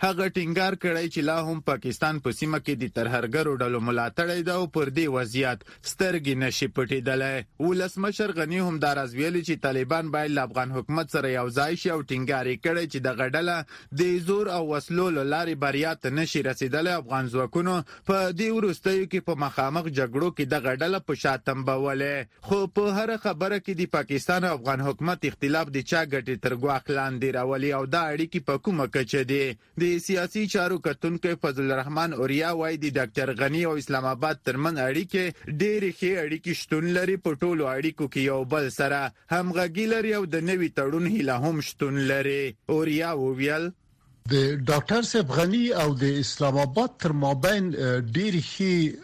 هغه ټینګار کړی چې لا هم پاکستان په سیمه کې د ترهګرو ډلو ملاتړ دی او پر دې وضعیت سترګې نشي پټېدلی. ولسمشر غنی هم دا راز ویلي چې طالبان باید له افغان حکومت سره یو ځای شي او ټینګار یې کړی چې دغه ډله د زور او وسلو له لارې بریا ته نشي رسیدلی. افغان ځواکونو په دې وروستیو کې په مخامخ جګړو کې دغه ډله په شا تمبولې. خو په هر خبره کې د پاکستان او افغان حکومت اختلاف د چا ګټې تر ګواښ لاندې راولي او دا اړیکې په کومه کچه دي. د سیاسي چارو کتونکي فضل الرحمن اوریا وایي د ډاکټر غنی او اسلام آباد ترمن اړیکې ډېرې ښې اړیکې شتون لري. په ټولو اړیکو کې یو بل سره همغږي لري او د نوي تړون هیله هم شتون لري. اوریا وویل د ډاکټر صاحب غنی او د اسلام آباد تر مابین ډېر ښې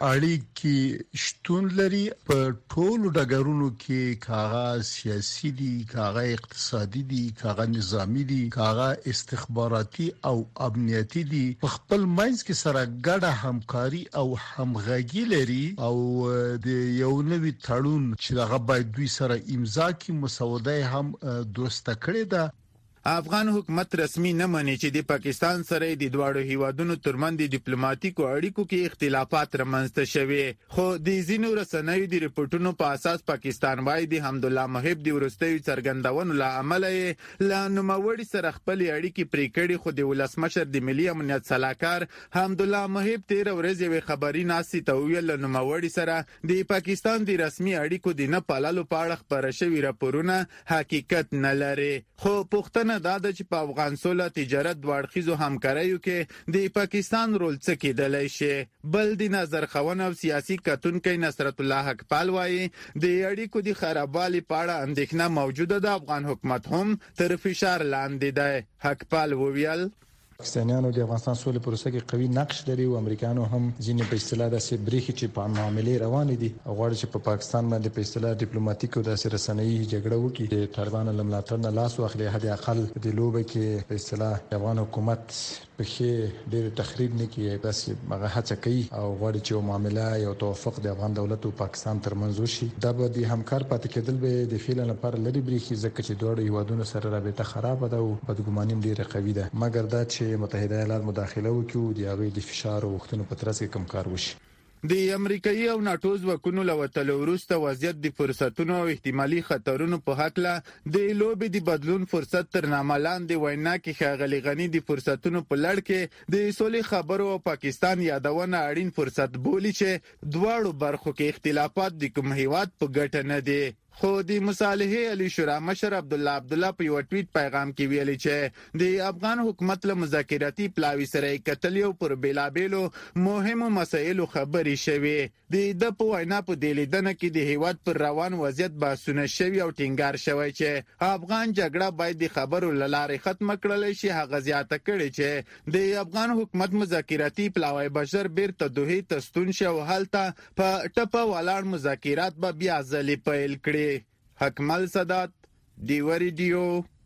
اړیکې شتون لري په ټولو ډګرونو کې، کاغه سیاسي دي، کاغه اقتصادي دي، کاغه نظامی دي، کاغه استخباراتي او امنیتي دي. په خپل منځ کې سره ګډه همکاري او همغږي لري او د یو نوي تړون چې هغه باید دوی سره امضا کړي مسوده هم درسته کړې ده. افغان حکومت رسمي نه مني چې د پاکستان سره د دواړو هیوادونو ترمنځ د ډیپلوماټیکو اړیکو کې اختلافات رامنځته شوي. خو د ځینو رسنیو د ریپورتونو په اساس پاکستان وايي د حمدالله محب د وروستیو څرګندونو له امله له نوموړي سره خپل اړیکې پرې کړې. خو د ولسمشر د ملي امنیت صلاحکار حمدالله محب 13 ورځې یو خبري ناسي ته ویل نوموړي سره د پاکستان د رسمي اړیکو د نه پاللو په اړه خبره شوی راپورونه حقیقت نه لري. خو پښتنه دا د چې په افغان سوله تجارت دواړخیزو همکاریو کې د پاکستان رول څه کېدلی شي. بل د نظر خونه او سیاسي کتونکي نصرت الله حقپال وایي د اړیکو د خرابوالي په اړه اندېښنه موجوده ده. افغان حکومت هم تر فشار لاندې دی. حقپال وویل پاکستانیانو د افغانستان سولې پروسه کې قوي نقش لري او امریکایانو هم ځینې په اصطلاح داسې بریخي چې په معاملې روانې دي او غواړي چې په پاکستان باندې په اصطلاح ډیپلوماټیک او داسې رسنیي جګړه وکړي. د طالبانو له ملاتړ نه لاس واخلي. حد اقل د لوبه کې په اصطلاح افغان حکومت په کې ډېر تخریب نه کوي، بس هغه هڅه کوي او غواړي چې یو معامله یو توافق د افغان دولت او پاکستان ترمنځ وشي. دا به د همکار پاتې کېدل به د فعل لپاره لري بریخي ځکه چې دوه هیوادونو سره رابطه خراب ده او بدګماني ډېره قوي ده. مګر دا چې متحده ایالات مداخله وکړي د هغه د فشار او وختونو په ترڅ کې کم کار وشي. د امریکایي او ناتو ځواکونو له وتلو وروسته وضعیت د فرصتونو او احتمالي خطرونو په هکله د لوبې د بدلون فرصت تر نامه لاندې وینا کې ښاغلي غني د فرصتونو په لړ کې د سولې خبرو او پاکستان یادونه اړین فرصت بولي چې دواړو برخو کې اختلافات د کوم هیواد په ګټه نه دي. خو د مصالحې علي شورا مشر عبدالله په یو ټویټ پیغام کې ویلي چې د افغان حکومت له مذاکراتي پلاوي سره کتل یو پر بیلابېلو مهمو مسایلو خبرې شوې. د په وینا په دې لیدنه کې د هیواد پر روان وضعیت بحثونه شوي او ټینګار شوی چې افغان جګړه باید د خبرو له لارې ختمه کړل شي. هغه زیاته کړې چې د افغان حکومت مذاکراتي پلاوی بشر بیرته دوحې ته ستون شي او هلته په ټپه ولاړ مذاکرات به بیا ځلې پیل کړي. حکمل صدات دیو ریډیو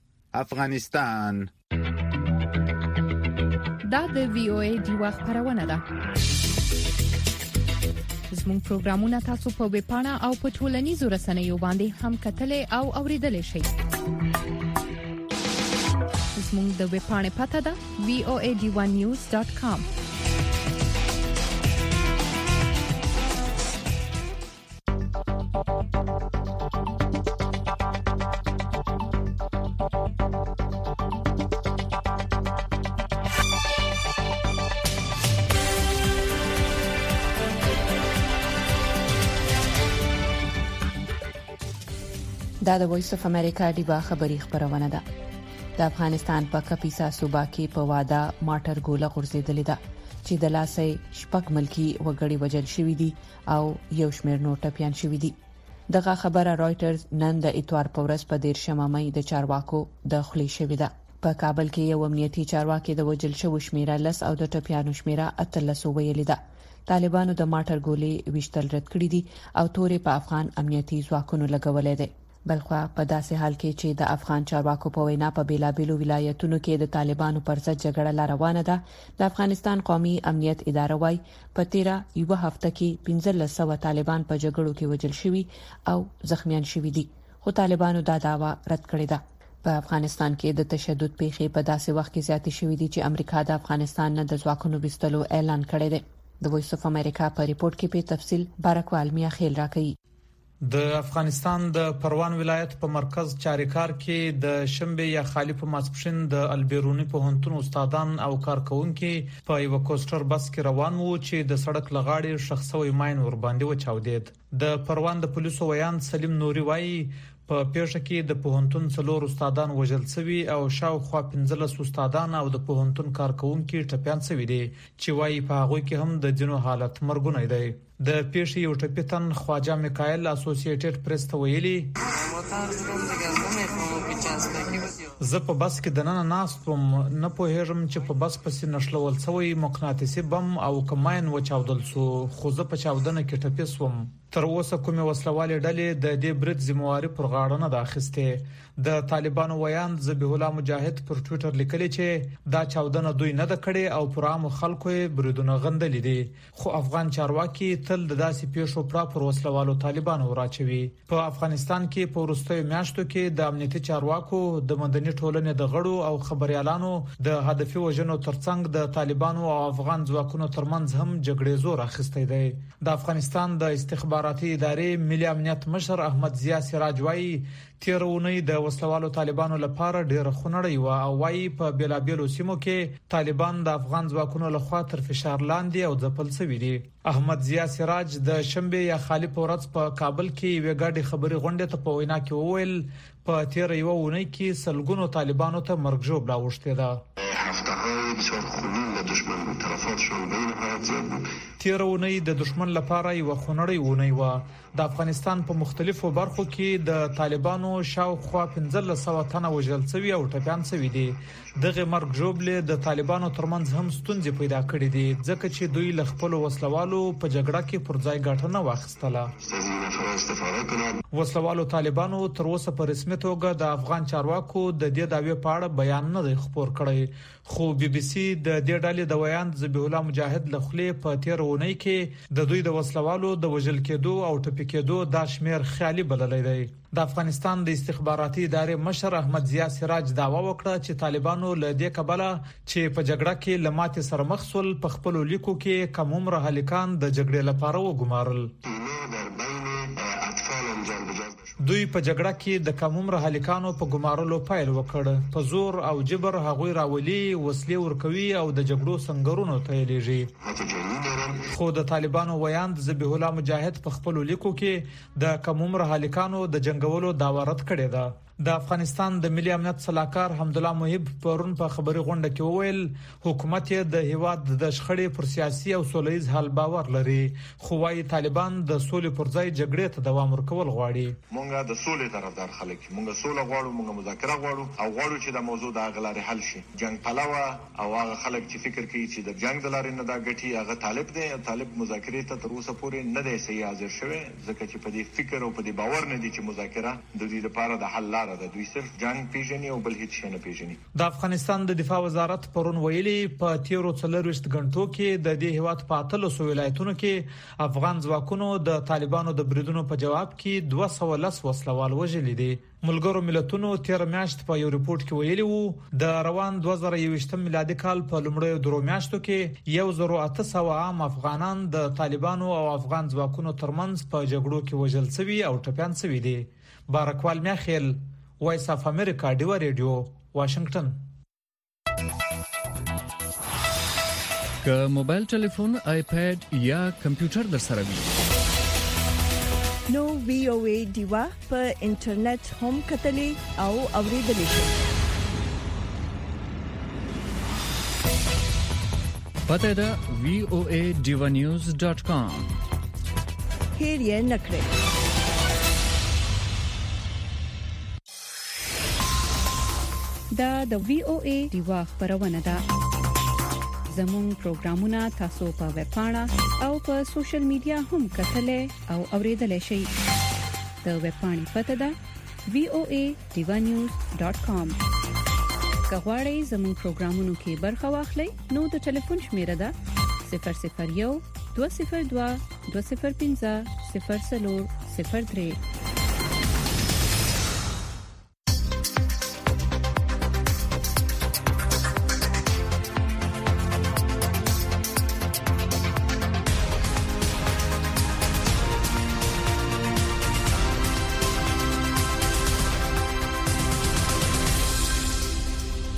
افغانستان. دا د وی او ای دیو خبرونه ده. زموږ پروګرامونه تاسو په ویب پاڼه او په ټولنیزو رسنیو باندې هم کتلې او اوریدلې شئ. زموږ د ویب پاڼې پته ده voad1news.com. دا د وایس اف امریکا دیبا خبری خبرونه ده. د افغانستان په کپیسا صوبا کې په واده ماټر ګوله غورځېدلې ده چې د لاسې شپږ ملکی وګړي وژل شوي دي او یو شمېر نور ټپیان شوي دي. دغه خبره رائټرز نن د اتوار په ورځ په 13 مې د چارواکو د خلی شوې ده. په کابل کې یو امنیتي چارواکي د وژل شوو شمیره لس او د ټپیانو شمیره 13 ویلې ده. طالبانو د ماټر ګولې وشتل رد کړې دي او تورې په افغان امنیتي ځواکونو لګولې ده. بلخوا په داسې حال کې چې د افغان چارواکو په وینا په بیلابیلو ولایتونو کې د طالبانو پر ضد جګړه روانه ده. د افغانستان قومي امنیت اداره وايي په 13 یو هفته کې 1500 طالبان په جګړو کې وژل شوي او زخمیان شوي دي. خو طالبانو دا داوا رد کړې ده. په افغانستان کې د تشدد پیښې په داسې وخت کې زیاتې شوې دي چې امریکا د افغانستان نه د ځواکونو وستلو اعلان کړی دی. د وایس اف امریکا په ریپورت کې په تفصیل بارکوال میا خیل راکړي. د افغانستان د پروان ولایت په مرکز چاریکار کې د شنبه یا خالف ماسپښین د البیرونی پوهنتون استادان او کارکونکو په یو کوستر بس کې روان وو چې د سړک لغاړې شخصوي ماين ور باندې وچاودید. د پروان د پولیسو ویان سلیم نوري وایي په پیښه کې د پوهنتون څلور استادان وژل شوي او شاوخوا 15 استادان او د پوهنتون کارکونکو ټپيان شوي دي چې وایي په هغه کې هم د جنو حالت مرګونی دی. د پیښې یو ټپیتن خواجه میکائل اسوسییټډ پریس ته ویلي زه په بس کې د نن ناستم نه پوهېږم چې په بس پسې نشلول شوی مقناطیسي بم او کماین وچاودل سو خو زه په چاودنه کې ټپي سوم. تر اوسه کومه وسلواله ډلې د دې برید ذمہواری پر غاړه نه داخسته. د طالبانو ویان ذبیح الله مجاهد پر ټوئیټر لیکلی چې دا چاودنه دوی نه د کړې او پر عام خلکو بریدونه غندلې دي. خو افغان چارواکي تل د داسې پیښو پر وسلوالو طالبانو راچوي. په افغانستان کې په وروستیو میاشتو کې د امنیتي چارواکو د مدني ټولنې د غړو او خبريالانو د هدفي وژنو ترڅنګ د طالبانو او افغان ځواکونو ترمنځ هم جګړې زور اخیستی دی. د افغانستان د استخباراتي ادارې ملي امنیت مشر احمد ضیا سراج وایي تیرونی د وسلوالو طالبانو لپاره ډېر خونړی و او وایي په بیلابیلو سیمو کې طالبان د افغان ځواکونو لخوا تر فشار لاندې او ځپل شوي دي. احمد ضیا سراج د شنبه یا خالف ورځ په کابل کې یو غاډي خبري غونډه ته په وینا کې وویل په تیر یو ونی کې سلګونو طالبانو ته مرګ ژوبلا وشته ده. تیرونی د دشمن لپاره یو خونړی ونی و. د افغانستان په مختلفو برخو کې د طالبانو شاوخوا 1500 تنه وژل شوي او ټپيان شوي دي. دغه مرګ ژوبلې د طالبانو ترمنځ هم ستونزې پیدا کړې دي ځکه چې دوی له خپل وسلوالو په جګړه کې پر ځای ګټه نه واخیستله. وسلوالو طالبانو تر اوسه په رسمي توګه د افغان چارواکو د دې دعوی په اړه بیان نه دی خبر کړی. خو بي بي سي د دې ډلې د ویان ذبیح الله مجاهد لخلې په تیرونی کې د دوی د وسلوالو د وژل کېدو او ټپي کېدو د شمیر خیالي بللی دی. د افغانستان د استخباراتي ادارې مشر احمد ضیا سراج دعوا وکړه چې طالبانو له دې کبله چې په جګړه کې لماتې سره مخ شول په خپل لیکو کې کم عمر هلکان د جګړې لپاره وګمارل. دوی په جګړه کې د کم عمر هلکانو په ګمارلو پیل وکړ. په زور او جبر هغوی راولي وسلې ورکوي او د جګړو سنگرونو ته لیږي. خو د طالبانو ویاند ذبیح الله مجاهد په خپل لیکو کې د کم عمر هلکانو د جنگولو دعوه رد کړې ده. د افغانستان د ملي امنیت صلاحکار حمدالله محب پرون په خبري غونډه کې وویل حکومت د هیواد د شخړې پر سیاسي او سولهییز حل باور لري خو وايي طالبان د سولې پر ځای جګړې ته دوام ورکول غواړي. مونږه د سولې طرفدار خلک مونږه سوله غواړو مونږه مذاکره غواړو او غواړو چې د موضوع د غلاري حل شي. جنگ پلاوه او هغه خلک چې فکر کوي چې د جنگ د لارې نه دا ګټي هغه طالب دی طالب مذاکرې ته تر اوسه پورې نه دی صحیح حاضر شوی ځکه چې په دې فکر او په دې باور نه دي چې مذاکره د دې لپاره د حل لار ده. دوی صرف جنگ پیژني او بل هیڅ نه پیژني. د افغانستان د دفاع وزارت پرون ویلي په تیرو 40 غنټو کې د دې هیواد په 13 ولایتونو کې افغان ځواکونو د طالبانو د بریدونو په جواب کې 210 وسلوال وژلي دي. ملګرو ملتونو تیر میاشت په یو ریپورت کې ویلي وو د روان 2021 میلادي کال په لومړیو درو میاشتو کې 1800 عام افغانان د طالبانو او افغان ځواکونو ترمنځ په جګړو کې وژل شوي او ټپيان شوي دي. بارکوال میاخیل وایس اف امریکا ډیو ریډیو واشنگټن. که موبایل ټلیفون آیپاد یا کمپیوټر در سره وي نو وی او ای دیوا په انټرنیټ هم کتلې او اوریدلې شي. پته ده voanews.com. هیر یې نکړئ. دا د وی او ای دیوا خبرونه ده. زموږ پروګرامونه تاسو په ویب پاڼه او په سوشل میډیا هم کتلې او اوریدلې شئ. د ویب پاڼې پته ده voanews.com. کغواړئ زموږ پروګرامونو کې برخه واخلئ نو د ټلیفون شمیره ده 001 202 205 0403.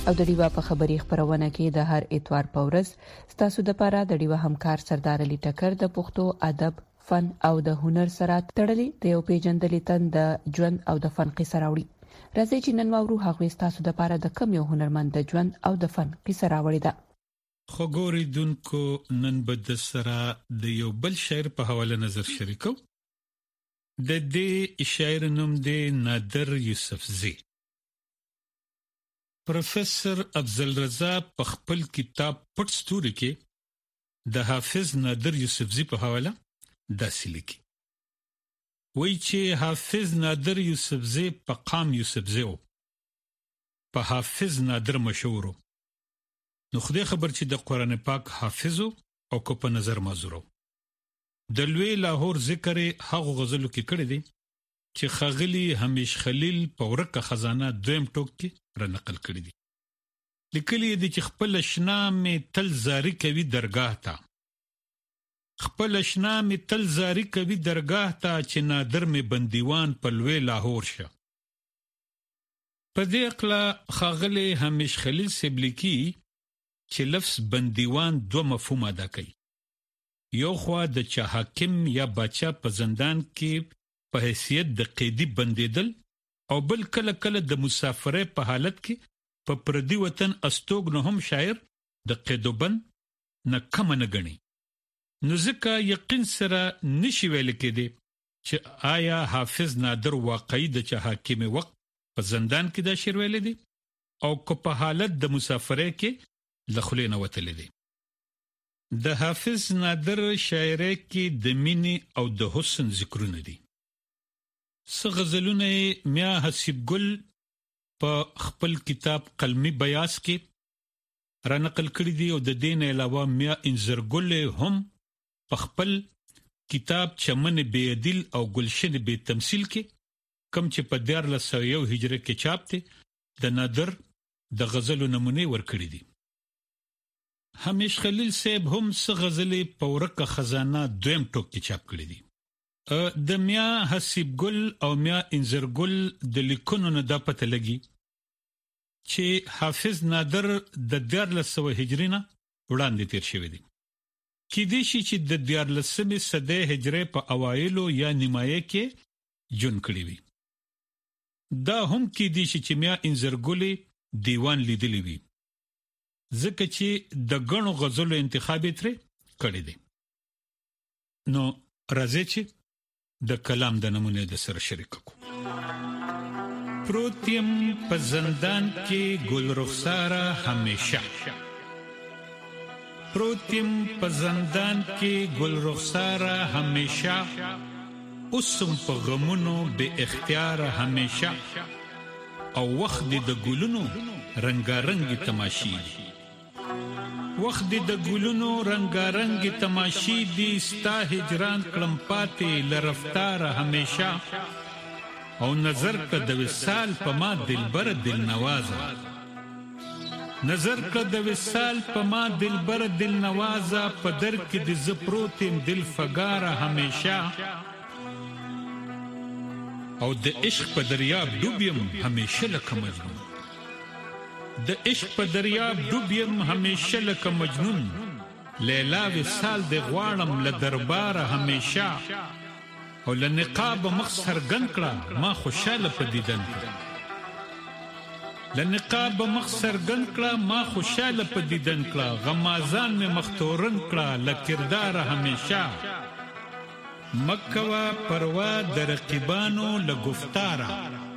او د ډیوا په خبري خبرونه کې د هر اتوار په ورځ ستاسو د لپاره د ډیوا همکار سردار علي ټکر د پښتو ادب فن او د هنر سره تړلې د یو پیجندلې تن د ژوند او د فن قصه راوړي. راځي چې نن واورو هغه ستاسو د لپاره د کم یو هنرمند د ژوند او د فن قصه راوړي ده. خو ګوري دونکو نن بد سره د یو بل شاعر په حواله نظر شریکو. د دې شاعر نوم دی نادر یوسفزی. پروفیسور افضل رضا په خپل کتاب پټ ستوري کې د حافظ نادر یوسفزی په حواله داسې لیکي. وایي چې حافظ نادر یوسفزی په قام یوسفزی او په حافظ نادر مشهور. نو خدای خبر چې د قران پاک حافظ او کو په نظر معذورو. د لوی لاهور ذکر هغه غزلو کې کړی دی چې خغلی همیش خلیل په ورکه خزانه دویم ټوک کې را نقل کړی دی. لیکلی دی چې خپل اشنا می تل زاری کوي درگاه ته. خپل اشنا می تل زاری کوي درگاه ته چې نادر می بندیوان په لوی لاهور شه. په دې اقلا خغلی همیش خلیل سبلیکی چې لفظ بندیوان دو مفهوم ادا کوي. یو خوا د چا حاکم یا بادشاہ په زندان کې په حیثیت د قیدی بندیدل او بل کله کله د مسافرۍ په حالت کې په پردي وطن استوګ نه هم شاعر د قیدوبند نه کم نه غني. نو ځکه یقین سره نشي ویل کېدی چې آیا حافظ نادر واقعي د چا حاکم وخت په زندان کې دا شعر ویل دي او کو په حالت د مسافرۍ کې لخلې نه وتل دي. د حافظ نادر شاعرۍ کې د مینې او د حسن ذکرونه دي. څه غزلونه میا حسیب ګل په خپل کتاب قلمي بیاس کې را نقل کړي دي او د دین علاوه میا انزرګل هم په خپل کتاب چمن بے عدل او گلشن بے تمثيل کې کم چې په 1401 هجری کې چاپ دي د نادر د غزلو نمونه ورکړي دي. همیش خلیل صاحب هم څه غزلې په ورکه خزانه دویم ټوک کې چاپ کړي دي. د میا حسیب ګل او میا انزرګل د لیکونو نه د پته لګي چې حافظ نادر د 1400 هجری نه وړاندې تیر شوی دی. کې دې شي چې د 1400 صدې هجری په اوایلو یا نیمایه کې جون کړی وي. دا هم کې دې شي چې میا انزرګل دیوان لیدلی وي ځکه چې د غنو غزلو انتخاب ترې کړی دی. نو راځي چې د کلام د نمونه د سره شریک کو. پروتیم په زندان کې ګل رخساره همیشه. پروتیم په زندان کې ګل رخساره همیشه. اوسم په غمونو به اختیار همیشه. او وخت د ګلونو رنگارنګ تماشې دي. وخت د ګلونو رنگارنګ تماشې دي. ستا هجران کلم پاتې لرفتار همیشه. او نظر کړه د وصال په ما دلبر دل نوازه. نظر کړه د وصال په ما دلبر دل نوازه. په در کې د زپروتیم دل فگار همیشه. او د عشق په دریاب ډوبیم همیشه لکه مجنون. د عشق په دریاب ډوبیم همیشه لکه مجنون. لیلا وصال د غواړم له دربار همیشه. او له نقاب مخ سرګن کړه ما خوشاله په دیدن کړه. له نقاب مخ سرګن کړه ما خوشاله په دیدن کړه. غمازان می مختورن کړه له کردار همیشه. مکوا پروا د رقیبانو له گفتاره.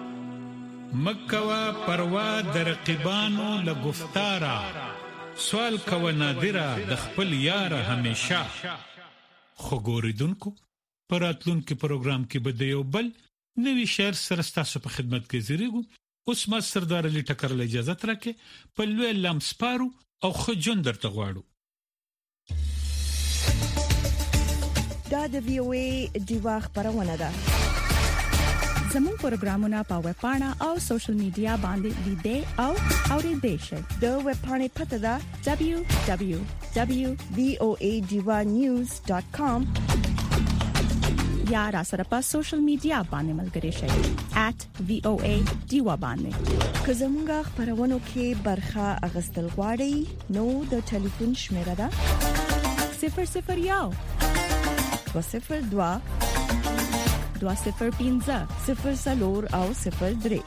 مکوا پروا د رقیبانو له گفتاره. سوال کو نادره د خپل یار همیشه. خو ګوریدونکو پراتلون کې پروګرام کې بده یو بل نوی شعر سره تاسو په خدمت کې زیریږو. اوس ما سردار علي ټکر له اجازه ترکه په لوی لمسپارو او خجون درته غواړو. دا د VOA ډیوا خبرونه ده. زموږ پروګرامونه په ویب پاڼه او سوشل میډیا باندې لیدئ او اوریدئ شئ. د ویب پاڼې پته ده www.voadivanews.com. یا را سره په سوشل میډیا باندې ملګري شئ @VOA Diva باندې. که زموږ خبرونو کې برخه اغستل غواړئ نو د ټلیفون شمیره ده 001 202 205 00 او 03.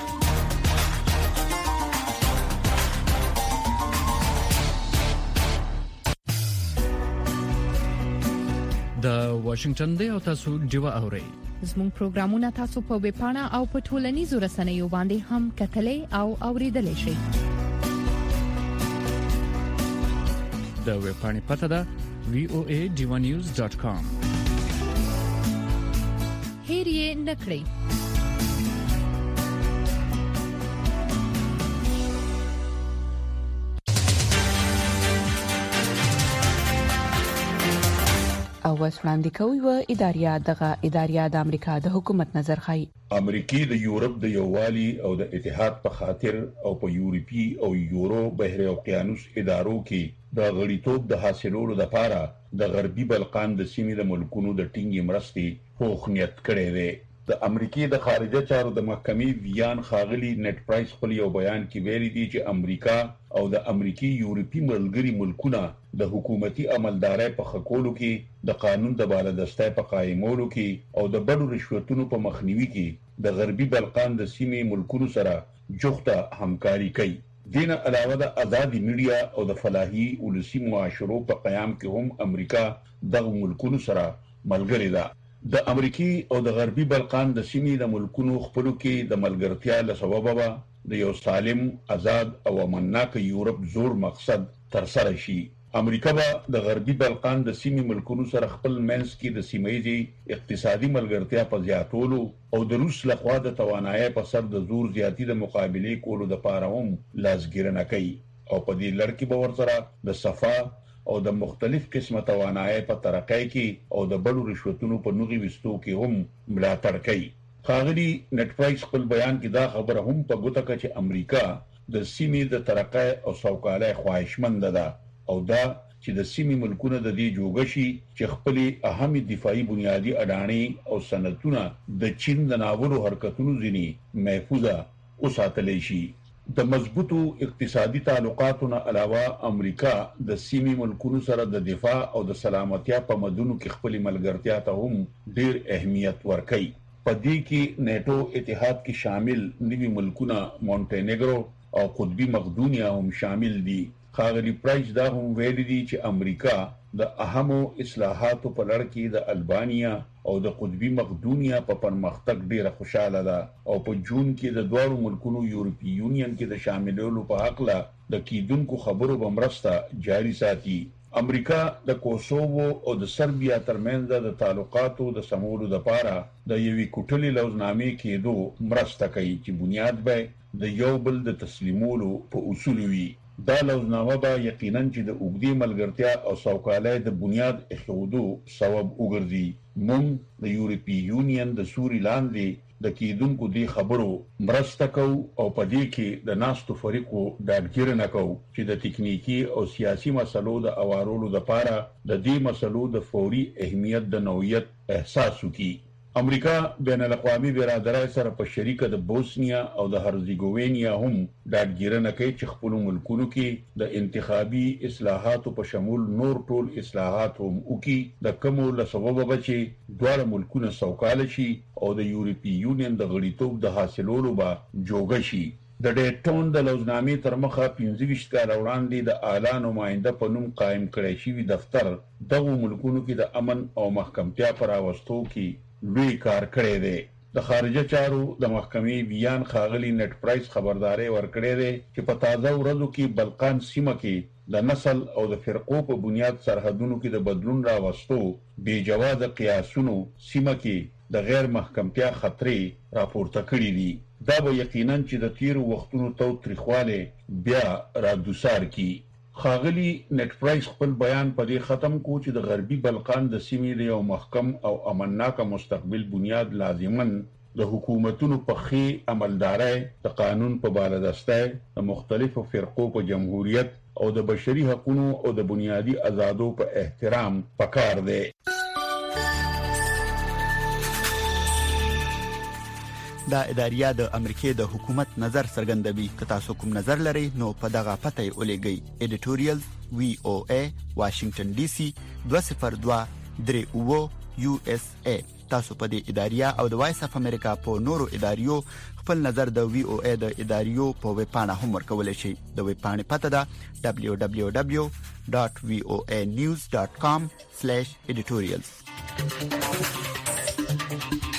د واشنگټن دی او تاسو ډیوا اورئ. زموږ پروګرامونه تاسو په ویب پاڼه او په ټولنیزو رسنیو باندې هم کتلې او اوریدلې شئ. د ویب پاڼې پته ده voadivanews.com. هیر یې نکړئ. او وسوړاندې کوي و اداریا د امریکا د حکومت نظر خای. امریکای د یورپ د یووالي او د اتحاد په خاطر او په یورپی او یورو بحر اوقیانوس ادارو کې د غړیتوب د حاصلولو لپاره د غربي بلقان د سیمې د ملکونو د ټینګې مرستې پوښتنیت کړې ده. د امریکای د خارجه چارو د محکمې ویان خاغلی نت پرایس خپل یو بیان کې ویلي دي چې امریکا او د امریکای یورپی ملګری ملکونه د حکومتي عملدارۍ په خکولو کې د قانون د بالادستۍ په قائمولو کې او د بډو رشوتونو په مخنیوي کې د غربي بلقان د سیمې ملکونو سره جوخته همکاري کوي. دینه علاوه د آزادي میډیا او د فلاحي ولسی معاشرو په قیام کې هم امریکا دغه ملکونو سره ملګری ده. د امریکای او د غربي بلقان د سیمې د ملکونو خپلو کې د ملګرتیا له سببه د یو سالم، آزاد او امنناک یورپ زور مقصد تر سره شي. امریکا به د غربي بلقان د سیمې ملکونو سره خپل منځ کې د سیمایي اقتصادي ملګرتیا په زیاتولو او د روس لخوا د توانایي په سر د زور زیاتی د مقابله کولو لپاره هم لاسګرنه کوي او په دې لړ کې به ورسره د صفا او د مختلف قسمه توانایي په ترقۍ کې او د بډو رشوتونو په نوغي وستو کې هم ملاتړ کوي. خاغلی نت پرایس خپل بیان کې دا خبره هم په ګوته کړه چې امریکا د سیمې د ترقۍ او سوکالۍ خواهشمند ده او دا چې د سیمې ملکونه د دې جوګشي چې خپل اهم دفاعي بنیادی اډانی او سنتونه د چین د ناوړو حرکتونو ځنی محفوظه اوساتلی شي. د مضبوطو اقتصادي تعلقاتو نه علاوه امریکا د سیمې ملکونو سره د دفاع او د سلامتیا په مدونو کې خپل ملګرتیا ته هم ډیر اهمیت ورکوي. په دې کې نیټو اتحاد کې شامل نوي ملکونه مونټینګرو او قطبی مقدونیه هم شامل دي. خاغلی پرایس دا هم ویلي دي چې امریکا د اهمو اصلاحاتو په لړ کې د البانیا او د قطبی مقدونیه په پرمختګ ډیره خوشاله ده او په جون کې د دوه ملکونو یورپی یونین کې د شاملولو په حق لا د کیدونکو خبرو بمرسته جاری ساتي. امریکا د کوسوو او د سربیا ترمنځ د تعلقاتو د سمولو لپاره د یوې کوټلې لوزنامې کېدو مرسته کوي چې بنیاد به د یو بل د تسلیمولو په اصول وي. دا لوزنامه به یقینا چې د اوګدي ملګرتیا او سوکالۍ د بنیاد اخودو سبب وګرځي. موږ د یورپی یونین د سوري لاندې د کیدونکو دی خبرو مرسته کو او په دې کې د ناستو فریقو ډاډګیرنه کو چې د تکنیکی او سیاسي مسلو د اوارولو لپاره د دې مسلو د فوري اهمیت د نوعیت احساس وکړي. امریکا بین الاقوامي برادرۍ سره په شریکه د بوسنیا او د هرزیګوینیا هم ډاډګیرنه کوي چې خپل ملکونو کې د انتخابي اصلاحاتو په شمول نور ټول اصلاحات هم وکړي د کومو له سببه بچي دوه ملکونه سوکاله شي او د یورپی یونین د غړیتوب د حاصلولو به جوګه شي. د ډیټون د لوزنامې تر مخه 25 کال وړاندې د اعلان نماینده په نوم قائم کړی شوی دفتر دغه ملکونو کې د امن او محکمتیا پر اوستو کې لوی کار کړی دی. د خارجه چارو د محکمې بیان خاغلی نت پرایس خبرداري ورکړی دی چې په تازه ورځو کې بلقان سیمه کې د نسل او د فرقو په بنیاد سرحدونو کې د بدلون راوستو بې جوازه قیاسونو سیمه کې د غیر محکمتیا خطرې راپورته کړي دي. دا به یقینا چې د تیر وختونو توتریخواله بیا را دوسار کی. خاغلی نت پرایس خپل بیان په دې ختم کو چې د غربي بلقان د سیمې د یو محکم او امنناک مستقبل بنیاد لازمن د حکومتونو په خي عملدارۍ د قانون په بالادستۍ د مختلفو فرقو په جمهوریت او د بشري حقوقو او د بنیادی آزادو په احترام پکار دی. دا اداریه د امریکای د حکومت نظر څرګندوي. که تاسو کوم نظر لرئ نو په دغه پته ولېږئ. editorials VOA Washington DC 20238 USA. تاسو په دې اداریه او د وایس اف امریکا په نورو اداریو خپل نظر د VOA د اداریو په ویب پاڼه هم ورکولای شئ. د ویب پاڼې پته ده www.voanews.com/editorials.